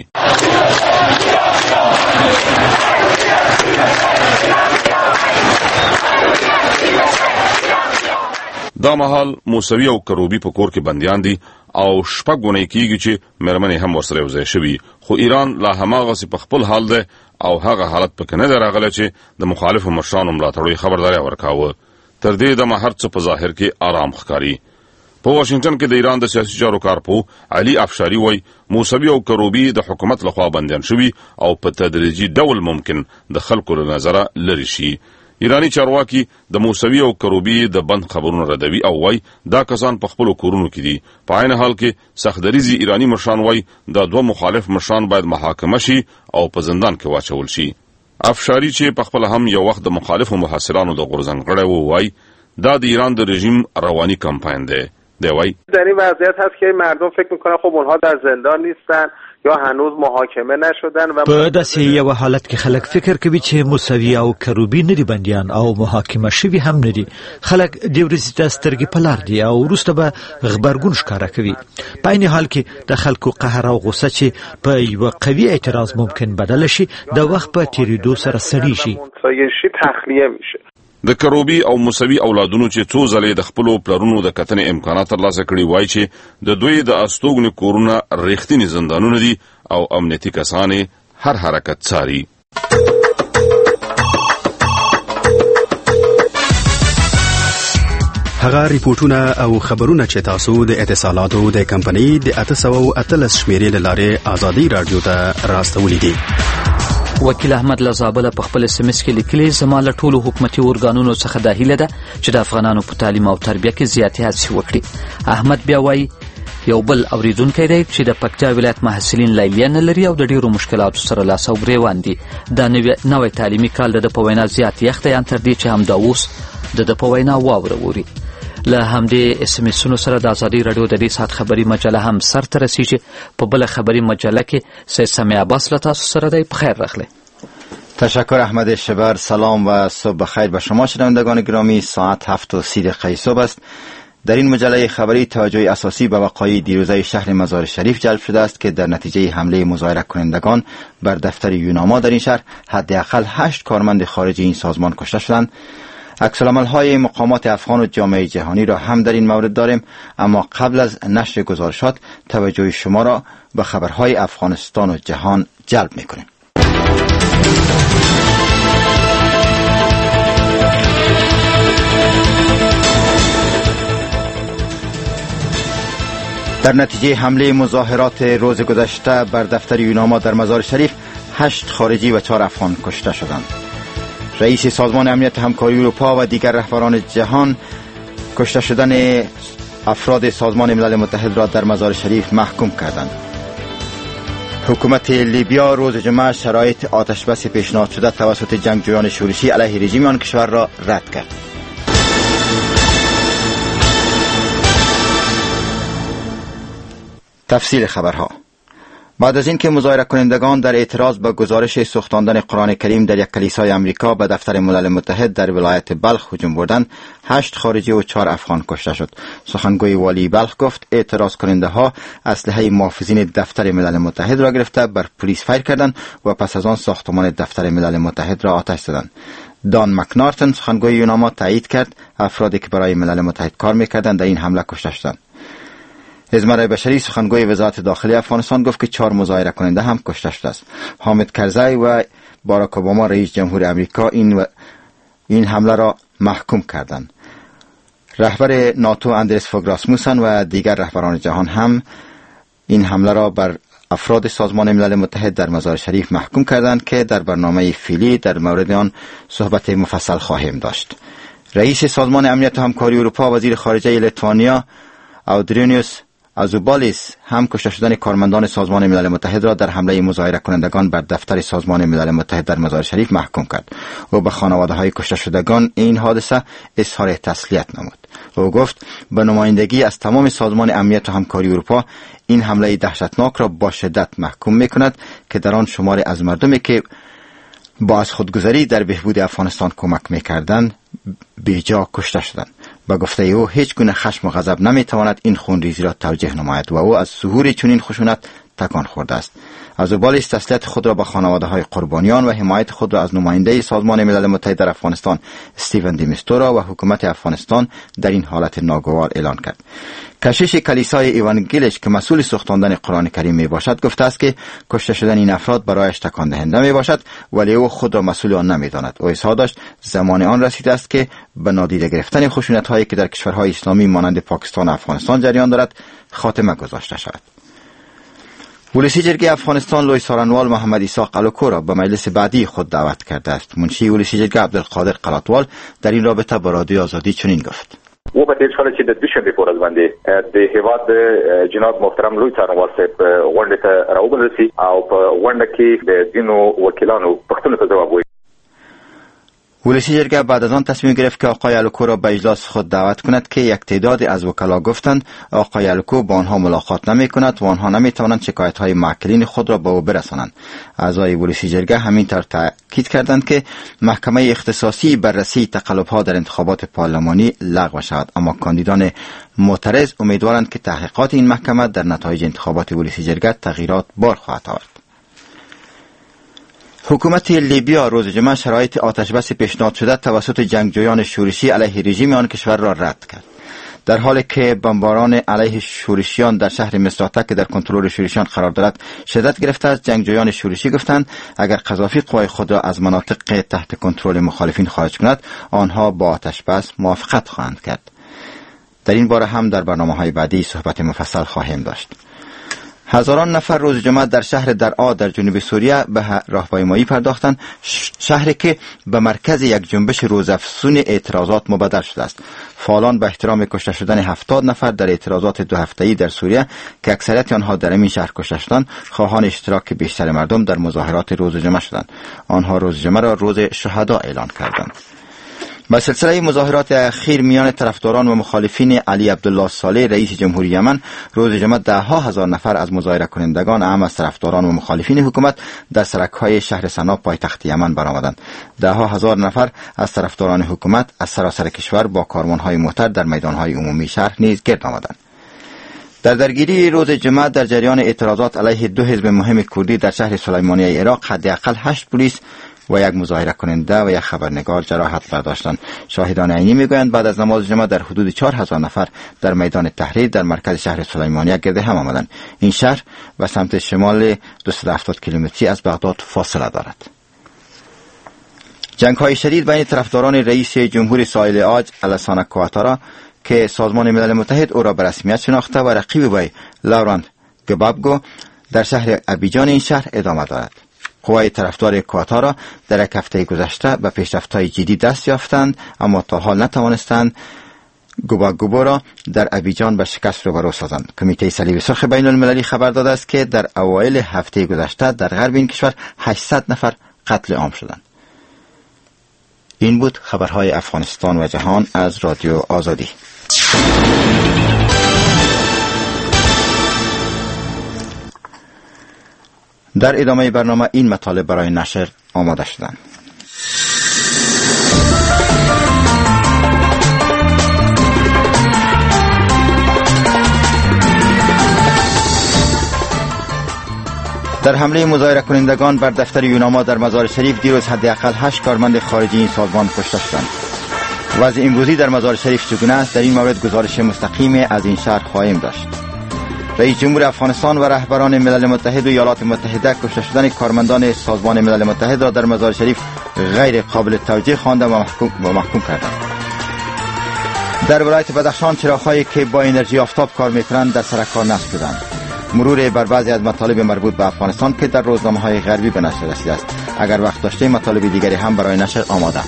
دا مهال موسوي او کروبي په کور کې بندیان دي او شپږ ګونې کېږي چې مېرمنې هم ورسره یو ځای شوي. خو ایران لا هماغسې په خپل حال دی او هغه حالت پکې نه دی راغلی چې د مخالفو مشرانو ملاتړو خبرداری ورکاوه. تر دې دمه هر څه په ظاهر کې آرام ښکاري. په واشنگټن کې د ایران د سیاسي چارو کارپو علي افشاري وایي موسوي او کروبي د حکومت لخوا بندیان شوي او په تدریجي ډول ممکن د خلکو له نظره لرې شي. ایرانی چارواکي د موسوي او کروبي د بند خبرونه ردوي او وایي دا کسان په خپلو کورونو کې دي. په عین حال کې سختدریزي ایرانی مشران وایي دا دوه مخالف مشران باید محاکمه شي او په زندان کې واچول شي. افشاری چې په خپل هم یو وخت د مخالفو محاصرانو د غورځنګ غړی و وایي دا د ایران د رژیم روانی کمپاین دی. دوای در این وضعیت هست که مردم فکر میکنن خب اونها در زندان نیستن یا هنوز محاکمه نشدن و په داسې یو حالت کې خلک فکر کوي چې موسوي او کروبي نه دي بندیان او محاکمه شوي هم نه دي. خلک د ورځې ته سترګې په لار دي او وروسته به غبرګون ښکاره کوي. په عین حال کې د خلکو قهر او غوسه چې په یو قوي اعتراض ممکن بدل شي د وخت په تیریدو سره سړیږي. تخلیه میشه. د کروبي او موسوي اولادونو چې څو ځلې د خپلو پلرونو د کتنې امکانات ترلاسه کړي وای چې د دوی د استوګنې کورونه ریښتینی زندانونه دي او امنیتي کسانې هر حرکت څاري. هغه ریپورتونه او خبرونه چې تاسو د اتصالاتو د کمپنۍ د اته سوه اتلس شمیرې له لارې ازادي رادیو ته راستولې دي. وکیل احمد لزابله په خپل اس ام اس کې لیکلي زما له ټولو حکومتي ارګانونو څخه د هیله ده چې د افغانانو په تعلیم او تربیه کې زیاتې هڅې وکړي. احمد بیا وایي یو بل اوریدونکی دی چې د پکتیا ولایت محصلین لیلیه نه لري او د ډیرو مشکلاتو سره لاس او ګریوان دي. دا نوی تعلیمي کال د په وینا زیات یخ دی تر دې چې همدا اوس د په وینا واوره ووري. له همدې اس ام اسونو سره د ازادي رادیو د دې سات خبري مجله هم سر ته رسیږي. په بل خبري مجله کې سید سمیع عباس له تاسو سره دی. بخیر راغلی. تشکر احمد شبر. سلام و صبح بخیر به شما شنوندگان گرامی. ساعت هفت و سی دقیقه صبح است. در این مجله خبری توجه اساسی به وقایع دیروزه شهر مزار شریف جلب شده است که در نتیجه حمله مظاهره کنندگان بر دفتر یوناما در این شهر حداقل هشت کارمند خارجی این سازمان کشته شدند. عکس‌العمل‌های مقامات افغان و جامعه جهانی را هم در این مورد داریم، اما قبل از نشر گزارشات توجه شما را به خبرهای افغانستان و جهان جلب می‌کنیم. در نتیجه حمله مظاهرات روز گذشته بر دفتر یوناما در مزار شریف هشت خارجی و چهار افغان کشته شدند. رئیس سازمان امنیت همکاری اروپا و دیگر رهبران جهان کشته شدن افراد سازمان ملل متحد را در مزار شریف محکوم کردند. حکومت لیبیا روز جمعه شرایط آتشبس پیشنهاد شده توسط جنگجویان شورشی علیه رژیم آن کشور را رد کرد. تفصیل خبرها. بعد از اینکه مظاهره کنندگان در اعتراض به گزارش سوختاندن قرآن کریم در یک کلیسای امریکا به دفتر ملل متحد در ولایت بلخ هجوم بردند، هشت خارجی و چهار افغان کشته شد. سخنگوی والی بلخ گفت اعتراض کننده ها اسلحه محافظین دفتر ملل متحد را گرفته بر پلیس فایر کردند و پس از آن ساختمان دفتر ملل متحد را آتش زدند. دان مکنارتن سخنگوی یوناما تایید کرد افرادی که برای ملل متحد کار می‌کردند در این حمله کشته شدند. ازمرای بشری سخنگوی وزارت داخلی افغانستان گفت که چهار مظاهره کننده هم کشته شده است. حامد کرزی و باراک اوباما رئیس جمهور امریکا این و این حمله را محکوم کردند. رهبر ناتو اندرس فوگ راسموسن و دیگر رهبران جهان هم این حمله را بر افراد سازمان ملل متحد در مزار شریف محکوم کردند که در برنامه فعلی در مورد آن صحبت مفصل خواهیم داشت. رئیس سازمان امنیت و همکاری اروپا وزیر خارجه لیتوانیا اودرینیوس ازوبالیس هم کشته شدن کارمندان سازمان ملل متحد را در حمله مظاهره کنندگان بر دفتر سازمان ملل متحد در مزار شریف محکوم کرد. او به خانواده های کشته شدگان این حادثه اظهار تسلیت نمود. او گفت به نمایندگی از تمام سازمان امنیت و همکاری اروپا این حمله دهشتناک را با شدت محکوم می‌کند که در آن شماری از مردمی که با از خودگذری در بهبود افغانستان کمک می‌کردند بیجا کشته شدند. با گفته او هیچ گونه خشم و غضب نمیتواند این خونریزی را توجیه نماید و او از ظهور چنین خشونت تکان خورده است. ازوبالیس تسلیت خود را به خانواده‌های قربانیان و حمایت خود را از نماینده سازمان ملل متحد در افغانستان استیون دی میستورا و حکومت افغانستان در این حالت ناگوار اعلان کرد. کشیش کلیسای ایوانگلیش که مسئول سوختاندن قرآن کریم می باشد گفته است که کشته شدن این افراد برایش تکان دهنده می باشد، ولی او خود را مسئول آن نمی داند. او اظهار داشت زمان آن رسیده است که به نادیده گرفتن خشونت هایی که در کشورهای اسلامی مانند پاکستان و افغانستان جریان دارد خاتمه گذاشته شود. ولسی جرگه افغانستان لوی سارنوال محمد عیسی قلوکو را به مجلس بعدی خود دعوت کرده است. منشی ولسی جرگه عبدالقادر قلاتوال در این رابطه با رادیو آزادی چنین گفت: و به دې ډول چې د دوشنبه په ورځ باندې د هیواد جناب محترم لوی څارنوال صاحب غونډه ته راوبلل شي او په غونډه کې د دینو وکیلانو پښتنو ته ځواب وایي. ولسی جرگه بعد از آن تصمیم گرفت که آقای الوکو را به اجلاس خود دعوت کند که یک تعداد از وکلا گفتند آقای الوکو با آنها ملاقات نمی کند و آنها نمی توانند شکایت های معکلین خود را به او برسانند. اعضای ولسی جرگه همینطور تاکید کردند که محکمه اختصاصی بررسی تقلب ها در انتخابات پارلمانی لغو شود، اما کاندیدان معترض امیدوارند که تحقیقات این محکمه در نتایج انتخابات ولسی جرگه تغییرات بار خواهد آورد. حکومت لیبیا روز جمعه شرایط آتشبس پیشنهاد شده توسط جنگجویان شورشی علیه رژیم آن کشور را رد کرد. در حالی که بمباران علیه شورشیان در شهر مصراته که در کنترل شورشیان قرار دارد شدت گرفته است، جنگجویان شورشی گفتند اگر قذافی قوای خود را از مناطق تحت کنترل مخالفین خارج کند آنها با آتشبس موافقت خواهند کرد. در این باره هم در برنامه‌های بعدی صحبت مفصل خواهیم داشت. هزاران نفر روز جمعه در شهر درعا در جنوب سوریه به راهپیمایی پرداختند، شهری که به مرکز یک جنبش روزافزون اعتراضات مبدل شده است. فعالان به احترام کشته شدن هفتاد نفر در اعتراضات دو هفته‌ای در سوریه که اکثریت آنها در این شهر کشته شدند، خواهان اشتراک بیشتر مردم در مظاهرات روز جمعه شدند. آنها روز جمعه را روز شهدا اعلان کردند. با سلسله مظاهرات اخیر میان طرفداران و مخالفین علی عبدالله صالح رئیس جمهوری یمن، روز جمعه ده ها هزار نفر از مظاهره کنندگان اهم از طرفداران و مخالفین حکومت در سرک‌های شهر سنا پایتخت یمن برآمدند. ده ها هزار نفر از طرفداران حکومت از سراسر کشور با کاروان‌های موتر در میدان‌های عمومی شهر نیز گرد آمدند. در درگیری روز جمعه در جریان اعتراضات علیه دو حزب مهم کردی در شهر سلیمانیه عراق، حداقل هشت پلیس و یک مظاهره کننده و یک خبرنگار جراحت برداشتند. شاهدان عینی میگویند بعد از نماز جمعه در حدود چهار هزار نفر در میدان تحریر در مرکز شهر سلیمانیه گرد هم آمدند. این شهر به سمت شمال دویست و هفتاد کیلومتری از بغداد فاصله دارد. جنگ‌های شدید بین طرفداران رئیس جمهور ساحل عاج الاسانا کواتارا که سازمان ملل متحد او را به رسمیت شناخته و رقیب وی لوران گبابگو در شهر ابیجان این شهر ادامه دارد. قوای طرفدار کواتارا در یک هفته گذشته به پیشرفت‌های جدی دست یافتند، اما تا حال نتوانستند گوباگوبو را در ابیجان به شکست روبرو سازند. کمیته صلیب سرخ بین المللی خبر داده است که در اوایل هفته گذشته در غرب این کشور هشتصد نفر قتل عام شدند. این بود خبرهای افغانستان و جهان از رادیو آزادی. در ادامه برنامه این مطالب برای نشر آماده شدند. در حمله مظاهره کنندگان بر دفتر یوناما در مزار شریف دیروز حداقل هشت کارمند خارجی این سازمان کشته شدند. وضع امروزی در مزار شریف چگونه است؟ در این مورد گزارش مستقیم از این شهر خواهیم داشت. رئیس جمهور افغانستان و رهبران ملل متحد و ایالات متحده کشته شدن کارمندان سازمان ملل متحد را در مزار شریف غیر قابل توجیه خوانده و محکوم و محکوم کردند. در ولایت بدخشان چراغ‌هایی که با انرژی آفتاب کار می‌کنند در سرکار نصب شدند. مرور بر بعضی از مطالب مربوط به افغانستان که در روزنامه‌های غربی به نشر رسیده است. اگر وقت داشته مطالب دیگری هم برای نشر آماده.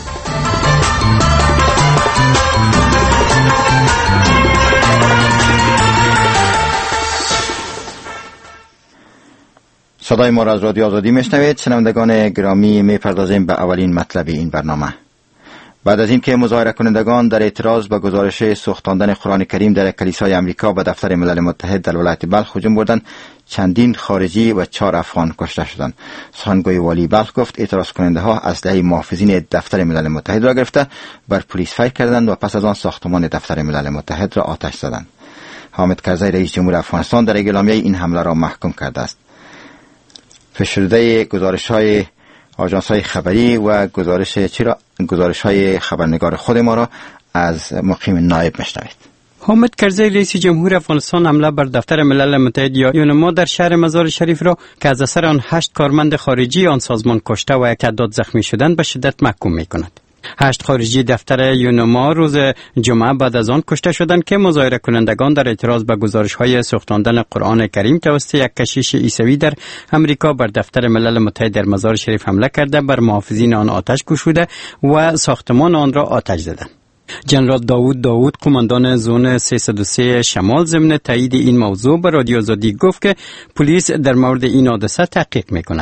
صدای ما را از رادیو آزادی میشنوید. شنوندگان گرامی، میپردازیم به اولین مطلب این برنامه. بعد از اینکه مظاهره کنندگان در اعتراض به گزارش سوختاندن قرآن کریم در کلیسای امریکا به دفتر ملل متحد در ولایت بلخ هجوم بردند، چندین خارجی و چهار افغان کشته شدند. سخنگوی والی بلخ گفت اعتراض کننده ها اسلحه محافظین دفتر ملل متحد را گرفته بر پلیس فیر کردند و پس از آن ساختمان دفتر ملل متحد را آتش زدند. حامد کرزی رئیس جمهور افغانستان در اعلامیه این حمله را محکوم کرده است. فشرده گزارش‌های آژانس‌های خبری و گزارش چرا گزارش‌های خبرنگار خود ما را از مقیم نایب میشنوید. حامد کرزی رئیس جمهور افغانستان حمله بر دفتر ملل متحد یا یونما در شهر مزار شریف را که از اثر آن هشت کارمند خارجی آن سازمان کشته و یک تعداد زخمی شدند به شدت محکوم می‌کند. هشت خارجی دفتر یونما روز جمعه بعد از آن کشته شدند که مظاهره کنندگان در اعتراض به گزارش‌های سوختاندن قرآن کریم توسط یک کشیش عیسوی در امریکا بر دفتر ملل متحد در مزار شریف حمله کرده بر محافظین آن آتش گشوده و ساختمان آن را آتش زدند. جنرال داوود داوود قماندان زون سیصد و سه شمال ضمن تایید این موضوع به رادیو آزادی گفت که پلیس در مورد این حادثه تحقیق می‌کند.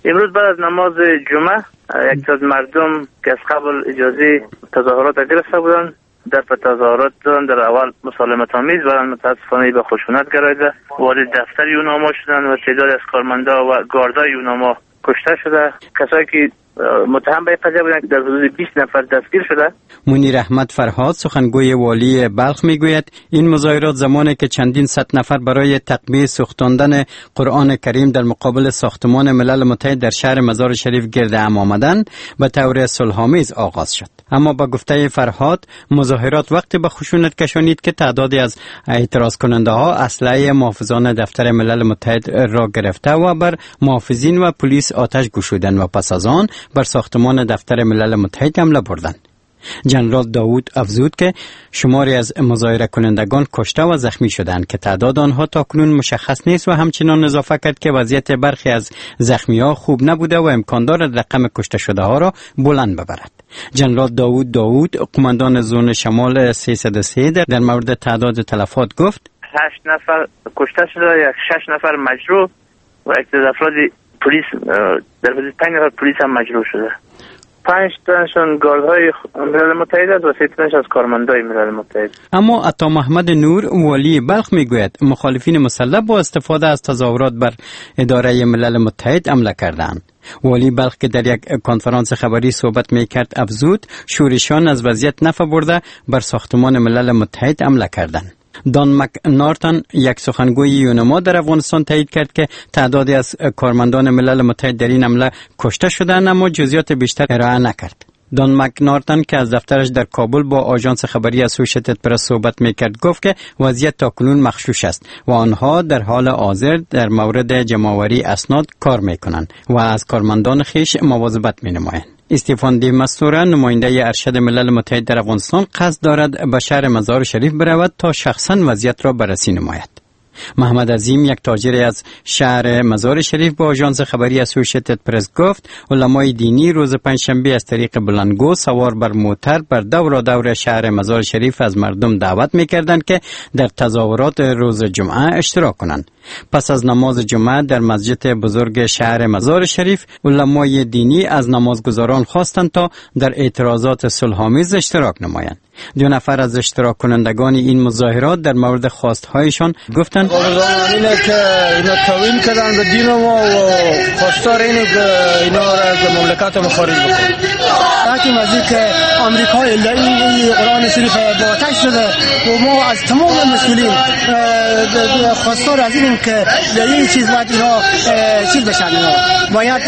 امروز بعد از نماز جمعه یک تعداد مردم که از قبل اجازه تظاهرات گرفته بودند در تظاهرات دادن، در اول مسالمت آمیز و متاسفانه به خشونت گرایده، وارد دفتر یوناما شدن و تعدادی از کارمندا و گاردای یوناما کشته شده. کسایی که متهم به قضیه بودند در حدود بیست نفر دستگیر شده. منیر احمد فرهاد سخنگوی والی بلخ میگوید این مظاهرات زمانی که چندین صد نفر برای تقبیه سوختاندن قرآن کریم در مقابل ساختمان ملل متحد در شهر مزار شریف گرد هم آمدند به طور صلح‌آمیز آغاز شد. اما با گفته فرهاد مظاهرات وقتی به خشونت کشانید که تعدادی از اعتراض کننده ها اسلحه محافظان دفتر ملل متحد را گرفته و بر محافظین و پلیس آتش گشودند و پس از آن بر ساختمان دفتر ملل متحد حمله بردند. جنرال داوود افزود که شماری از مظاهره کنندگان کشته و زخمی شدند که تعداد آنها تاکنون مشخص نیست و همچنان اضافه کرد که وضعیت برخی از زخمی ها خوب نبوده و امکان دارد رقم کشته شده ها را بلند ببرد. جنرال داوود داوود قماندان زون شمال سیصد و سه در مورد تعداد تلفات گفت هشت نفر کشته شده، یک شش نفر مجروح و یک افراد پلیس در حدود پنج نفر پلیس هم مجروح شده. پنج تنشان گاردهای ملل متحد است و سه تنش از کارمندای ملل متحد. اما عطا محمد نور والی بلخ میگوید مخالفین مسلح با استفاده از تظاهرات بر اداره ملل متحد حمله کردند. والی بلخ که در یک کنفرانس خبری صحبت میکرد افزود شورشیان از وضعیت نفع برده بر ساختمان ملل متحد حمله کردند. دان مک نارتن یک سخنگوی یونما در افغانستان تایید کرد که تعدادی از کارمندان ملل متحد در این حمله کشته شدند اما جزئیات بیشتر ارائه نکرد. دان مک نارتن که از دفترش در کابل با آژانس خبری اسوسییتد پرس صحبت میکرد گفت که وضعیت تاکنون مغشوش است و آنها در حال حاضر در مورد جمع‌آوری اسناد کار میکنند و از کارمندان خیش مواظبت مینمایند. استیفان دی مستورا نماینده ارشد ملل متحد در افغانستان قصد دارد به شهر مزار شریف برود تا شخصا وضعیت را بررسی نماید. محمد عظیم یک تاجر از شهر مزار شریف با آژانس خبری اسوسییتد پرس گفت علمای دینی روز پنجشنبه از طریق بلندگو سوار بر موتر بر دور دور شهر مزار شریف از مردم دعوت می‌کردند که در تظاهرات روز جمعه اشتراک کنند. پس از نماز جمعه در مسجد بزرگ شهر مزار شریف علمای دینی از نمازگزاران خواستند تا در اعتراضات صلح‌آمیز اشتراک نمایند. دو نفر از اشتراک کنندگان این مظاهرات در مورد خواستهایشان گفتند اینه که اینا توهین کردن به دین ما و خواستار اینه که اینا را از مملکت ما خارج بکنن. حکیم از این که آمریکا این قرآن شریف با آتش شده و ما از تمام مسئولین خواستار از این که این چیز باید اینا چیز بشن. اینا باید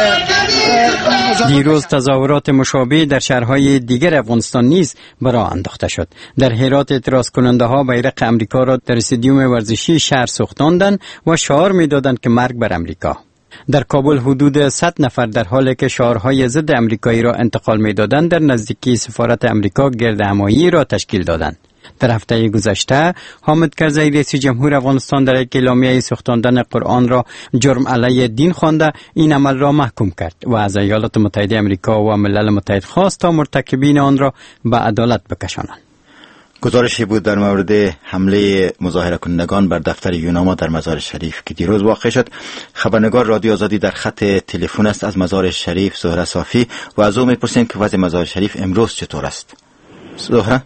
دیروز تظاهرات مشابه در شهرهای دیگر افغانستان نیز برآ انداخته شد. در هرات اعتراض کننده ها بیرق امریکا را در استادیوم ورزشی شهر سوختاندند و شعار می‌دادند که مرگ بر امریکا. در کابل حدود صد نفر در حالی که شعارهای ضد امریکایی را انتقال می‌دادند در نزدیکی سفارت امریکا گردهمایی را تشکیل دادند. در هفته گذشته حامد کرزی رئیس جمهور افغانستان در یک اعلامیه سوختاندن قرآن را جرم علیه دین خوانده این عمل را محکوم کرد و از ایالات متحده آمریکا و ملل متحد خواست تا مرتکبین آن را به عدالت بکشانند. گزارشی بود در مورد حمله مظاهره کنندگان بر دفتر یوناما در مزار شریف که دیروز واقع شد. خبرنگار رادیو آزادی در خط تلفن است از مزار شریف، زهره صافی، و از او میپرسیم که وضع مزار شریف امروز چطور است. زهره؟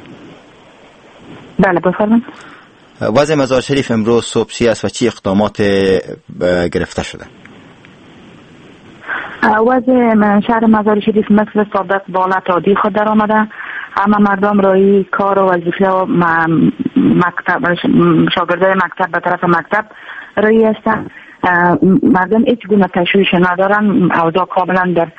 بله بفرمایید. وضع مزار شریف امروز صبح چی است و چی اقدامات گرفته شده؟ وضع شهر مزار شریف مثل سابق به حالت عادی خود در آمده. همه مردم رای کار و وظیفه و مکتب شاگردای مکتب به طرف مکتب رای هستند. مردم هیچ گونه تشویش ندارن. اوضاع کاملا در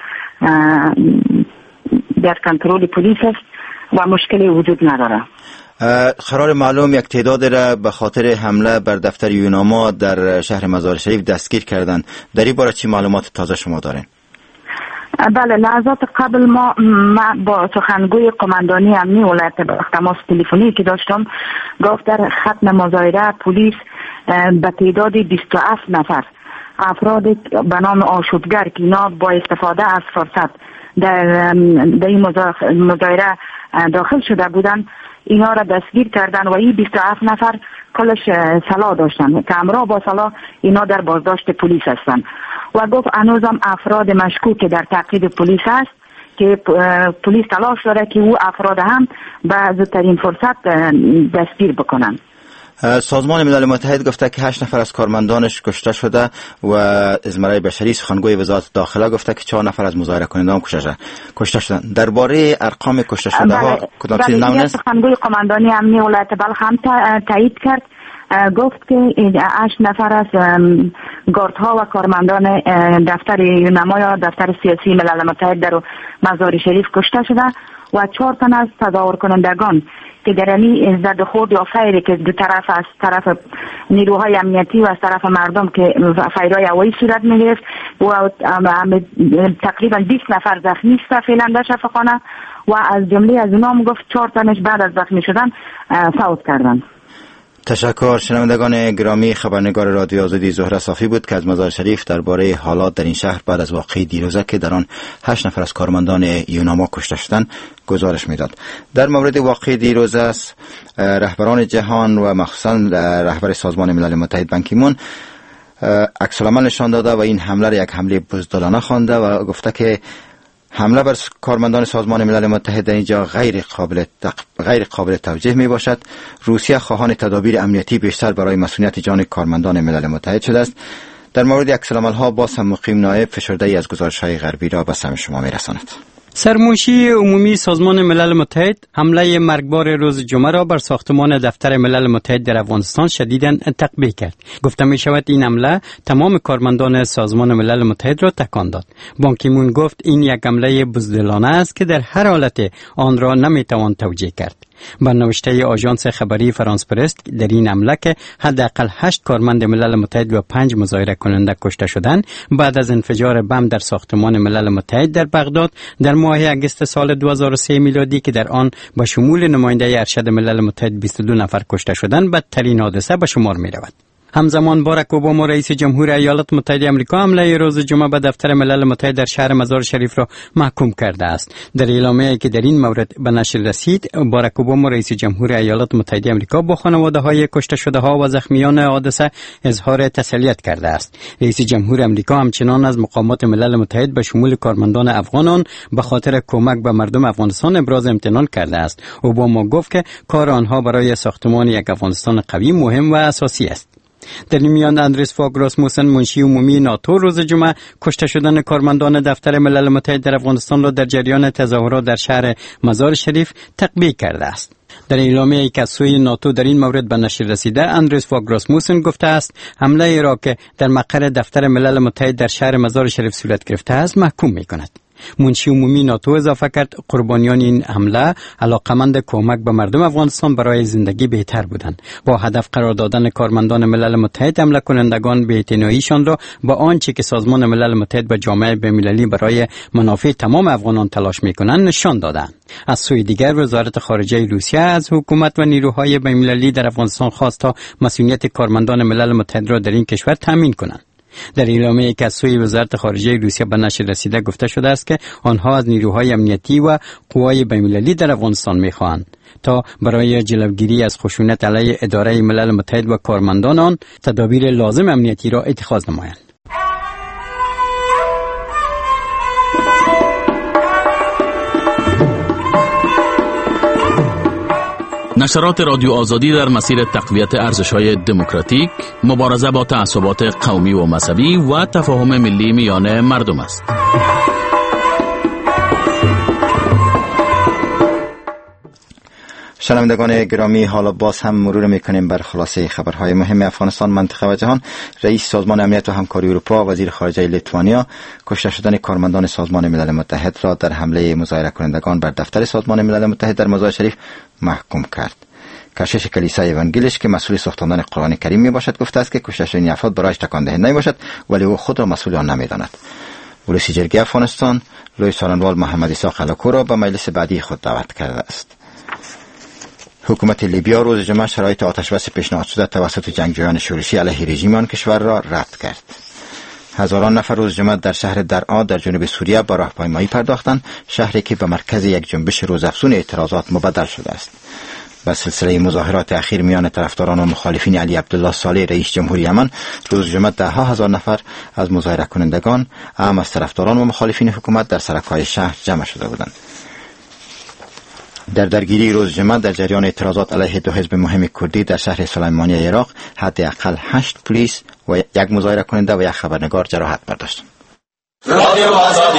در کنترل پلیس است و مشکلی وجود نداره. قرار معلوم یک تعداد را به خاطر حمله بر دفتر یوناما در شهر مزار شریف دستگیر کردند. در این باره چی معلومات تازه شما دارین؟ بله، لحظات قبل ما, ما با سخنگوی قماندانی امنی ولایت بلخ تماس تلفنی که داشتم گفت در ختم مظاهره پلیس به تعداد بیست و هفت نفر افراد به نام آشوبگر که اینا با استفاده از فرصت در در این مظاهره داخل شده بودند اینا را دستگیر کردن و این بیست و هفت نفر کلش سلاح داشتن که همراه با سلاح اینا در بازداشت پلیس هستند و گفت هنوزم افراد مشکوک در تعقیب پلیس است که پلیس تلاش داره که او افراد هم به زودترین فرصت دستگیر بکنن. سازمان ملل متحد گفته که هشت نفر از کارمندانش کشته شده و ازمرای بشری سخنگوی وزارت داخله گفته که چهار نفر از مظاهره کنندگان کشته شدن. درباره ارقام کشته شده ها کدام چیز نام است؟ سخنگوی قماندانی امنیتی ولایت بلخ هم تایید کرد، گفت که هشت نفر از گاردها و کارمندان دفتر یونما یا دفتر سیاسی ملل متحد در مزار شریف کشته شده و چهار تن از تظاهر کنندگان که در این زد خورد یا فیری که دو طرف از طرف نیروهای امنیتی و از طرف مردم که فیرهای هوایی صورت می‌گرفت و تقریبا بیست نفر زخمی است فعلا در شفاخانه و از جمله از اونها هم گفت چهار تنش بعد از زخمی شدن فوت کردند. تشکر. شنوندگان گرامی، خبرنگار رادیو آزادی زهره صافی بود که از مزار شریف درباره حالات در این شهر بعد از واقعه دیروزه که در آن هشت نفر از کارمندان یوناما کشته شدند گزارش میداد. در مورد واقعه دیروزه رهبران جهان و مخصوصا رهبر سازمان ملل متحد بان کی مون عکس العمل نشان داده و این حمله را یک حمله بزدلانه خوانده و گفته که حمله بر کارمندان سازمان ملل متحد در اینجا غیر قابل تق... غیر قابل توجیه می باشد. روسیه خواهان تدابیر امنیتی بیشتر برای مسئولیت جان کارمندان ملل متحد شده است. در مورد عکس العمل ها باز هم مقیم نایب فشرده ای از گزارش های غربی را به سمع شما می رساند. سرمنشی عمومی سازمان ملل متحد حمله مرگبار روز جمعه را بر ساختمان دفتر ملل متحد در افغانستان شدیداً تقبیح کرد. گفته می شود این حمله تمام کارمندان سازمان ملل متحد را تکان داد. بان کی مون گفت این یک حمله بزدلانه است که در هر حالت آن را نمی توان توجیه کرد. بر نوشته آژانس خبری فرانس پرس در این حمله که حداقل هشت کارمند ملل متحد و پنج مظاهره کننده کشته شدند بعد از انفجار بم در ساختمان ملل متحد در بغداد در ماه اگست سال دو هزار و سه میلادی که در آن به شمول نماینده ارشد ملل متحد بیست و دو نفر کشته شدند بدترین حادثه به شمار می رود. همزمان باراک اوباما رئیس جمهور ایالات متحده آمریکا حمله روز جمعه به دفتر ملل متحد در شهر مزار شریف را محکوم کرده است. در اعلامیه‌ای که در این مورد به نشر رسید، باراک اوباما رئیس جمهور ایالات متحده آمریکا با خانواده‌های کشته شده‌ها و زخمیان حادثه اظهار تسلیت کرده است. رئیس جمهور آمریکا همچنان از مقامات ملل متحد به شمول کارمندان افغانان به خاطر کمک به مردم افغانستان ابراز امتنان کرده است. اوباما گفت که کار آنها برای ساختمان یک افغانستان قوی مهم و اساسی است. در این میان اندریس فاگ راسموسن منشی عمومی ناتو روز جمعه کشته شدن کارمندان دفتر ملل متحد در افغانستان را در جریان تظاهرات در شهر مزار شریف تقبیح کرده است. در اعلامیه‌ای که از سوی ناتو در این مورد به نشر رسیده، اندریس فاگ راسموسن گفته است حمله ای را که در مقر دفتر ملل متحد در شهر مزار شریف صورت گرفته است محکوم می‌کند. منشی عمومی ناتو اضافه کرد قربانیان این حمله علاقمند کمک به مردم افغانستان برای زندگی بهتر بودند. با هدف قرار دادن کارمندان ملل متحد حمله کنندگان بی‌اعتناییشان را با آنچه که سازمان ملل متحد و جامعه بین‌المللی برای منافع تمام افغانان تلاش می‌کنند نشان دادند. از سوی دیگر وزارت خارجه روسیه از حکومت و نیروهای بین‌المللی در افغانستان خواست تا مسئولیت کارمندان ملل متحد را در این کشور تامین کنند. در اعلامیه‌ای که از سوی وزارت خارجه روسیه به نشر رسیده گفته شده است که آنها از نیروهای امنیتی و قوای بین‌المللی در افغانستان می‌خواهند تا برای جلوگیری از خشونت علیه اداره ملل متحد و کارمندان آن تدابیر لازم امنیتی را اتخاذ نمایند. نشرات رادیو آزادی در مسیر تقویت ارزش‌های دموکراتیک، مبارزه با تعصبات قومی و مذهبی و تفاهم ملی میان مردم است. شنوندگان گرامی، حالا باز هم مرور میکنیم بر خلاصه خبرهای مهم افغانستان، منطقه و جهان. رئیس سازمان امنیت و همکاری اروپا وزیر خارجه لیتوانیا کشته شدن کارمندان سازمان ملل متحد را در حمله مظاهره کنندگان بر دفتر سازمان ملل متحد در مزار شریف محکوم کرد. کشیش کلیسای اونگلیش که مسئول ساختمان قرآن کریم می باشد گفته است که کشته شدن افراد برایش تکان دهنده نمی باشد، ولی او خود را مسئول آن نمیداند. رئیس جرگه افغانستان لوی سالنوال محمد عیسی قلکو را به مجلس بعدی خود دعوت کرده است. حکومت لیبیا روز جمعه شرایط آتشبس پیشنهاد شده توسط جنگجویان شورشی علیه رژیم آن کشور را رد کرد. هزاران نفر روز جمعه در شهر درعا در جنوب سوریه با راهپیمایی پرداختند، شهری که به مرکز یک جنبش روزافزون اعتراضات مبدل شده است. به سلسله مظاهرات اخیر میان طرفداران و مخالفین علی عبدالله صالح رئیس جمهوری یمن، روز جمعه ده ها هزار نفر از مظاهره کنندگان، اهم از طرفداران و مخالفین حکومت در سرک‌های شهر جمع شده بودند. در درگیری روز جمعه در جریان اعتراضات علیه دو حزب مهم کردی در شهر سلیمانیه عراق، حداقل هشت پلیس و یک مظاهره کننده و یک خبرنگار جراحت برداشتند. رادیو آزادی.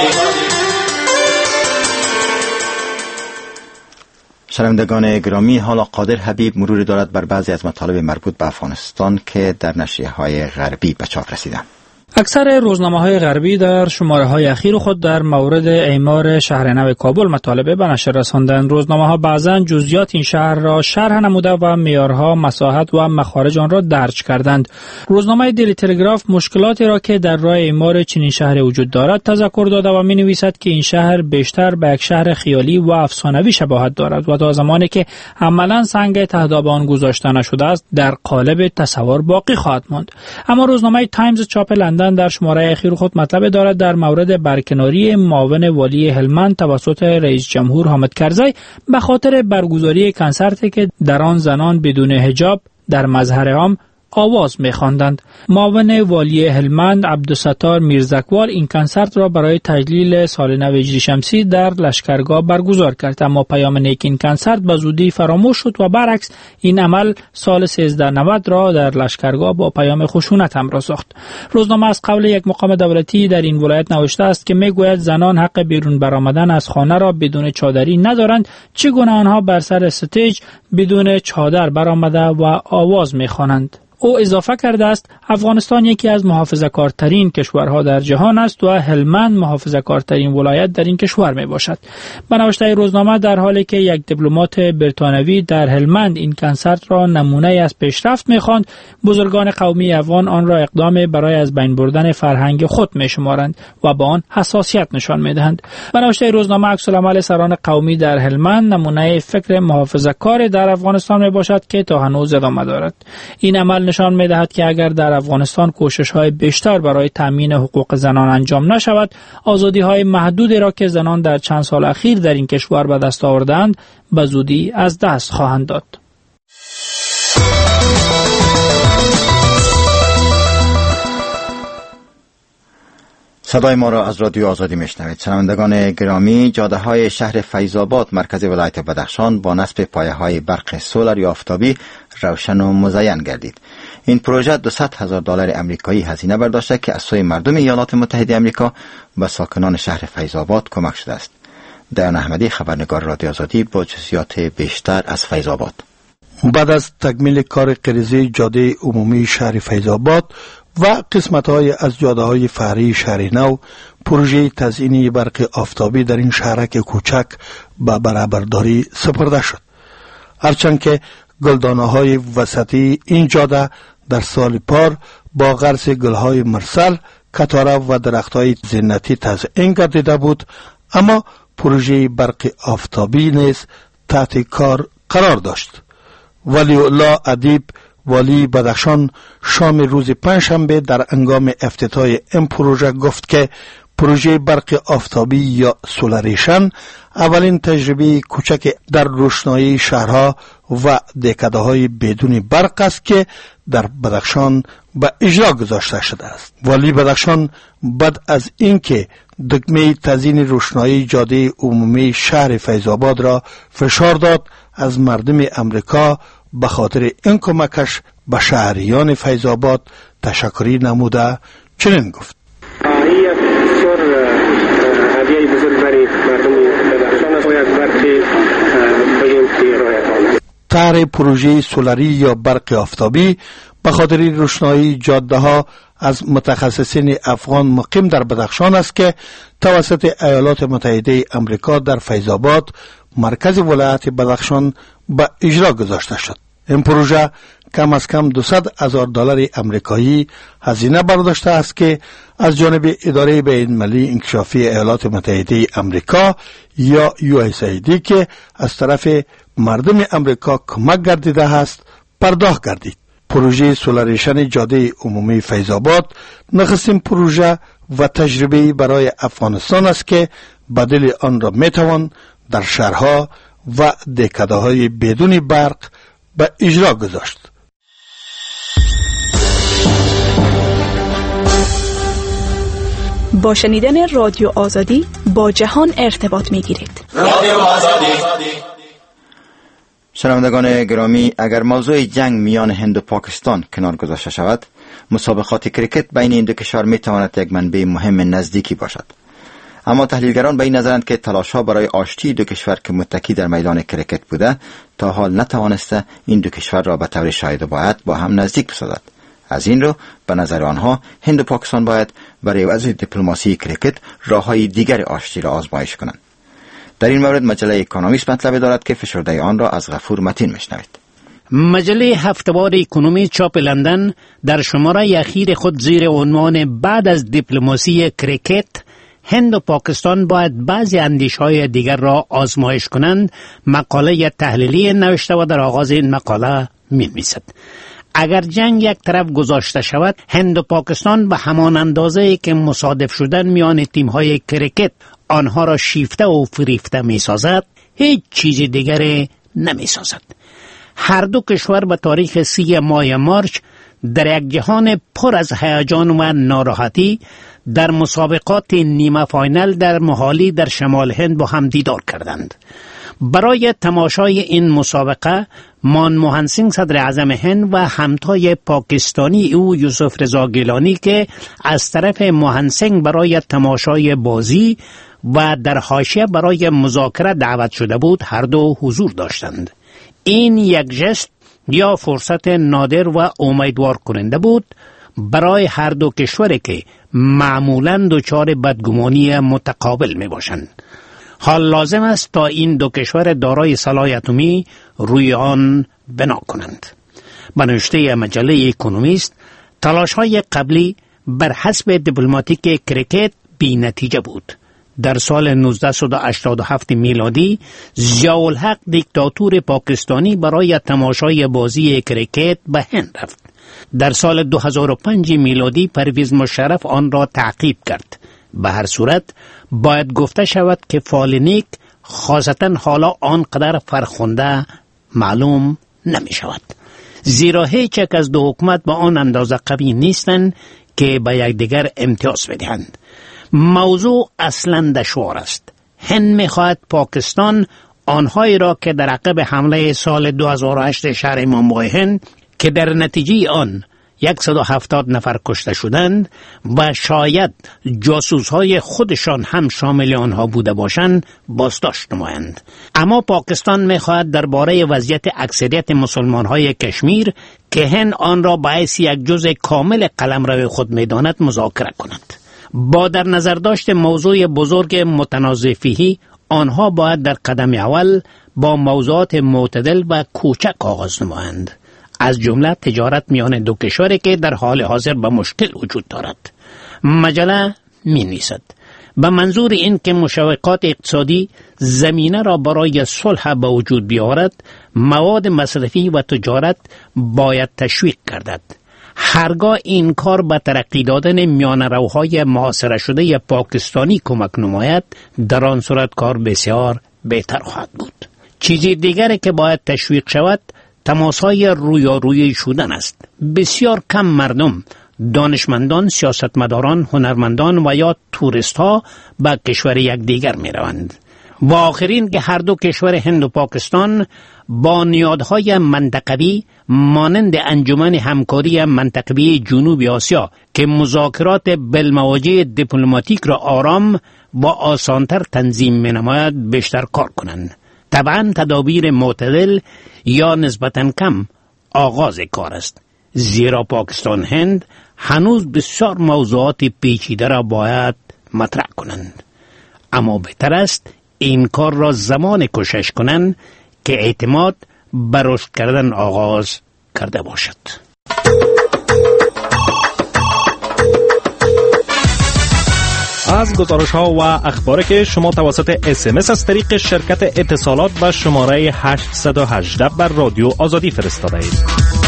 شنوندگان گرامی، حالا قادر حبیب مرور دارد بر بعضی از مطالب مربوط به افغانستان که در نشریه‌های غربی به چاپ رسیدند. اکثر روزنامه‌های غربی در شماره‌های اخیر خود در مورد اعمار شهر نو کابل مطالبه به نشر رساندند. روزنامه‌ها بعضاً جزئیات این شهر را شرح نموده و معیارها، مساحت و مخارج آن را درج کردند. روزنامه دیلی تلگراف مشکلاتی را که در راه اعمار چنین شهر وجود دارد تذکر داده و می‌نویسد که این شهر بیشتر به یک شهر خیالی و افسانه‌ای شباهت دارد و تا زمانی که عملاً سنگ تهداب آن گذاشته نشده است در قالب تصور باقی خواهد ماند. اما روزنامه تایمز چاپ لندن در شماره اخیر خود مطلب دارد در مورد برکناری معاون والی هلمند توسط رئیس جمهور حامد کرزی به خاطر برگزاری کنسرتی که در آن زنان بدون حجاب در مظهر عام آواز می‌خواندند. معاون والی هلمند عبدالستار میرزکوال این کنسرت را برای تجلیل سال نو هجری شمسی در لشکرگاه برگزار کرد، اما پیام نیک این کنسرت به زودی فراموش شد و برعکس این عمل سال سیزده نود را در لشکرگاه با پیام خشونت همراه ساخت. روزنامه از قول یک مقام دولتی در این ولایت نوشته است که میگوید زنان حق بیرون برآمدن از خانه را بدون چادری ندارند، چگونه آنها بر سر استیج بدون چادر برآمده و آواز می‌خوانند. او اضافه کرده است افغانستان یکی از محافظه‌کارترین کشورها در جهان است و هلمند محافظه‌کارترین ولایت در این کشور می باشد. به نوشته روزنامه در حالی که یک دیپلمات بریتانیایی در هلمند این کنسرت را نمونه از پیشرفت می خواند، بزرگان قومی افغان آن را اقدام برای از بین بردن فرهنگ خود می شمارند و با آن حساسیت نشان می دهند. به نوشته روزنامه عکس العمل سران قومی در هلمند نمونه فکر محافظه‌کار در افغانستان می باشد که تا هنوز ادامه دارد. این عمل نشان می‌دهد که اگر در افغانستان کوشش‌های بیشتر برای تامین حقوق زنان انجام نشود، آزادی‌های محدودی را که زنان در چند سال اخیر در این کشور به دست آوردند، به زودی از دست خواهند داد. صدای ما را از رادیو آزادی میشنوید. شنوندگان گرامی، جاده های شهر فیض‌آباد مرکز ولایت بدخشان با نصب پایه های برق سولر یا آفتابی روشن و مزین گردید. این پروژه دویست هزار دلار آمریکایی هزینه برداشته که از سوی مردم ایالات متحده آمریکا به ساکنان شهر فیض‌آباد کمک شده است. دیان احمدی، خبرنگار رادیو آزادی، با جزئیات بیشتر از فیض‌آباد. بعد از تکمیل کار غریزی جاده عمومی شهر فیض‌آباد و قسمت‌های از جاده‌های فرعی شهر نو، پروژه تزیین برق آفتابی در این شهرک کوچک به برابرداری سپرده شد. هرچند که گلدانه‌های وسطی این جاده در سال پار با غرس گل‌های مرسل، کتاره و درخت‌های زینتی تزیین گردیده بود، اما پروژه برق آفتابی نیز تحت کار قرار داشت. ولی الله ادیب والی بدخشان شام روز پنجشنبه در هنگام افتتاح این پروژه گفت که پروژه برق آفتابی یا سولاریشن اولین تجربه کوچک در روشنایی شهرها و دهکده‌های بدون برق است که در بدخشان به اجرا گذاشته شده است. والی بدخشان بعد از اینکه دکمه تزیین روشنایی جاده عمومی شهر فیض‌آباد را فشار داد، از مردم امریکا به خاطر این کمکش به شهریان فیض‌آباد تشکری نموده چنین گفت: این بسیار هدیه بزرگ برای مردم بدخشان است و یک برق بگیم که رایت آمد. طرح پروژه سولاری یا برق آفتابی به خاطر روشنایی جاده ها از متخصصین افغان مقیم در بدخشان است که توسط ایالات متحده آمریکا در فیض‌آباد مرکز ولایت بدخشان به اجرا گذاشته شد. این پروژه کم از کم دویست هزار دلار آمریکایی هزینه برداشته است که از جانب اداره بین‌المللی انکشافی ایالات متحده آمریکا یا یو اس ای دی که از طرف مردم آمریکا کمک گردیده است پرداخت گردید. پروژه سولاریشن جاده عمومی فیض‌آباد نخستین پروژه و تجربه برای افغانستان است که بدل آن را میتوان در شهرها و دهکده های بدون برق به اجرا گذاشت. با شنیدن رادیو آزادی با جهان ارتباط می گیرید. رادیو آزادی. شنوندگان گرامی، اگر موضوع جنگ میان هند و پاکستان کنار گذاشته شود، مسابقات کرکت بین این دو کشور می تواند یک منبع مهم نزدیکی باشد. اما تحلیلگران به این نظرند که تلاش‌ها برای آشتی دو کشور که متکی در میدان کرکت بوده تا حال نتوانسته این دو کشور را به طور شاید و باید با هم نزدیک بسازد. از این رو به نظر آنها هند و پاکستان باید برای وضع دیپلماسی کرکت راه‌های دیگر آشتی را آزمایش کنند. در این مورد مجله اکونومیست مطلب دارد که فشرده آن را از غفور متین میشنوید. مجله هفته‌وار اکونومی چاپ لندن در شماره اخیر خود زیر عنوان بعد از دیپلماسی کرکت هند و پاکستان باید بعضی اندیش‌های دیگر را آزمایش کنند مقاله تحلیلی نوشته و در آغاز این مقاله می‌نویسد: اگر جنگ یک طرف گذاشته شود، هند و پاکستان به همان اندازه‌ای که مصادف شدن میان تیم‌های کرکت آنها را شیفته و فریفته می‌سازد، هیچ چیز دیگری نمی‌سازد. هر دو کشور به تاریخ سی ماه مارچ در یک جهان پر از هیجان و ناراحتی در مسابقات نیمه فاینال در موهالی در شمال هند با هم دیدار کردند. برای تماشای این مسابقه منموهن سینگ صدر اعظم هند و همتای پاکستانی او یوسف رضا گیلانی که از طرف موهن سینگ برای تماشای بازی و در حاشیه برای مذاکره دعوت شده بود هر دو حضور داشتند. این یک جست یا فرصت نادر و امیدوار کننده بود برای هر دو کشوری که معمولاً دچار بدگمانی متقابل می باشند. حال لازم است تا این دو کشور دارای سلاح اتمی روی آن بنا کنند. به نوشته مجله اکونومیست، تلاش‌های قبلی بر حسب دیپلماتیک کرکت بی نتیجه بود. در سال نوزده هشتاد و هفت میلادی ضیاءالحق دیکتاتور پاکستانی برای تماشای بازی کرکت به هند رفت. در سال دو هزار و پنج میلادی پرویز مشرف آن را تعقیب کرد. به هر صورت باید گفته شود که فال نیک خاصتا حالا آنقدر فرخنده معلوم نمی شود، زیرا هیچ یک از دو حکومت به آن اندازه قوی نیستند که به یکدیگر امتیاز بدهند. موضوع اصلا دشوار است. هند می‌خواهد پاکستان آنهایی را که در عقب حمله سال دو هزار و هشت شهر امامبای هند که در نتیجه آن صد و هفتاد نفر کشته شدند و شاید جاسوس‌های خودشان هم شامل آنها بوده باشند بازداشت نمایند. اما پاکستان می‌خواهد درباره وضعیت اکثریت مسلمان‌های کشمیر که هند آن را به حیث یک جزء کامل قلمرو خود می‌داند مذاکره کند. با در نظر داشت موضوع بزرگ متنازع فیه، آنها باید در قدم اول با موضوعات معتدل و کوچک آغاز نمایند، از جمله تجارت میان دو کشوری که در حال حاضر به مشکل وجود دارد. مجله می نویسد: به منظور این که مشوقات اقتصادی زمینه را برای صلح به وجود بیاورد، مواد مصرفی و تجارت باید تشویق گردد. هرگاه این کار به ترقی دادن میانه‌روهای محاصره شده پاکستانی کمک نماید، در آن صورت کار بسیار بهتر خواهد بود. چیزی دیگری که باید تشویق شود تماس‌های رویارویی شدن است. بسیار کم مردم، دانشمندان، سیاستمداران، هنرمندان و یا توریست‌ها به کشور یکدیگر می‌روند. و آخرین که هر دو کشور هند و پاکستان با نیادهای منطقوی مانند انجمن همکاری منطقوی جنوب آسیا که مذاکرات بالمواجه دیپلماتیک را آرام و آسانتر تنظیم می‌نماید بیشتر کار کنند. طبعا تدابیر معتدل یا نسبتاً کم آغاز کار است، زیرا پاکستان هند هنوز بسیار موضوعات پیچیده را باید مطرح کنند. اما بهتر است این کار را زمان کوشش کنند که اعتماد به رشد کردن آغاز کرده باشد. از گزارش ها و اخباری که شما توسط اس ام اس از طریق شرکت اتصالات به شماره هشت یک هشت بر رادیو آزادی فرستاده اید.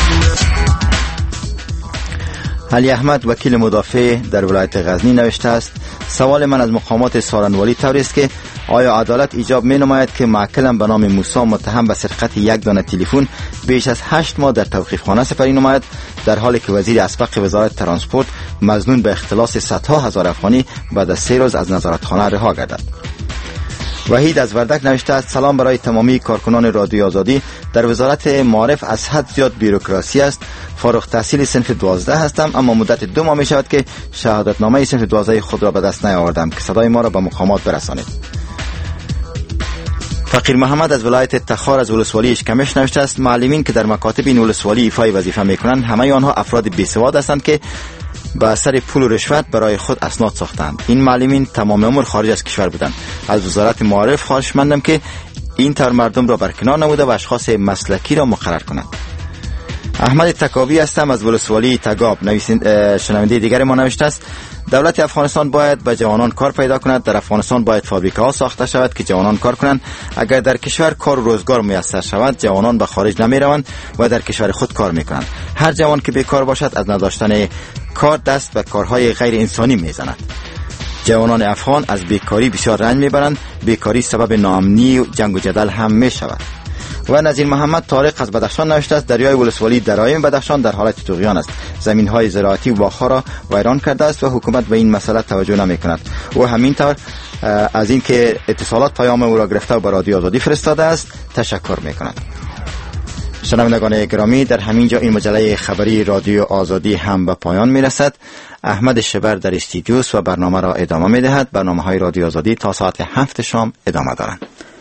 علی احمد وکیل مدافع در ولایت غزنی نوشته است: سوال من از مقامات سارنوالی طوری است که آیا عدالت ایجاب می نماید که معکلم به نام موسی متهم به سرقت یک دانه تلفن بیش از هشت ماه در توقیفخانه سپری نماید، در حالی که وزیر اسبق وزارت ترانسپورت مظنون به اختلاس صدها هزار افغانی بعد از سه روز از نظارتخانه رها گردد؟ وحید از وردک نوشته است: سلام برای تمامی کارکنان رادیو آزادی. در وزارت معارف از حد زیاد بیروکراسی است. فارغ التحصیل صنف دوازده هستم، اما مدت دو ماه می شود که شهادتنامه صنف دوازده خود را به دست نیاوردم که صدای ما را به مقامات برسانید. فقیر محمد از ولایت تخار از ولسوالی اشکمش نوشته است: معلمین که در مکاتب این ولسوالی ایفای وظیفه میکنند همه آنها افراد بیسواد هستند که با اثر پول و رشوت برای خود اسناد ساختند. این معلمین تمام عمر خارج از کشور بودند. از وزارت معارف خواهشمندم که این طور مردم را برکنار نموده و اشخاص مسلکی را مقرر کنند. احمد تکاوی هستم از ولسوالی تگاب. شنونده دیگر ما نوشته است: دولت افغانستان باید به جوانان کار پیدا کند. در افغانستان باید فابریکه ها ساخته شود که جوانان کار کنند. اگر در کشور کار و روزگار میسر شود، جوانان به خارج نمی روند و در کشور خود کار میکنند. هر جوان که بیکار باشد از نداشتن کار دست به کارهای غیر انسانی میزند. جوانان افغان از بیکاری بسیار رنج میبرند. بیکاری سبب ناامنی و جنگ و جدل هم میشود. و نظیر محمد طارق از بدخشان نوشته است: دریای ولسوالی درایم بدخشان در حالت طغیان است. زمین‌های زراعتی و باغ‌ها را ویران کرده است و حکومت به این مسئله توجه نمی‌کند. و همینطور از اینکه اتصالات پیام او را گرفته و به رادیو آزادی فرستاده است تشکر می‌کند. شنوندگان گرامی، در همین جا این مجله خبری رادیو آزادی هم به پایان می‌رسد. احمد شبر در استودیوست و برنامه را ادامه می‌دهد. برنامه‌های رادیو آزادی تا ساعت هفت شام ادامه دارند.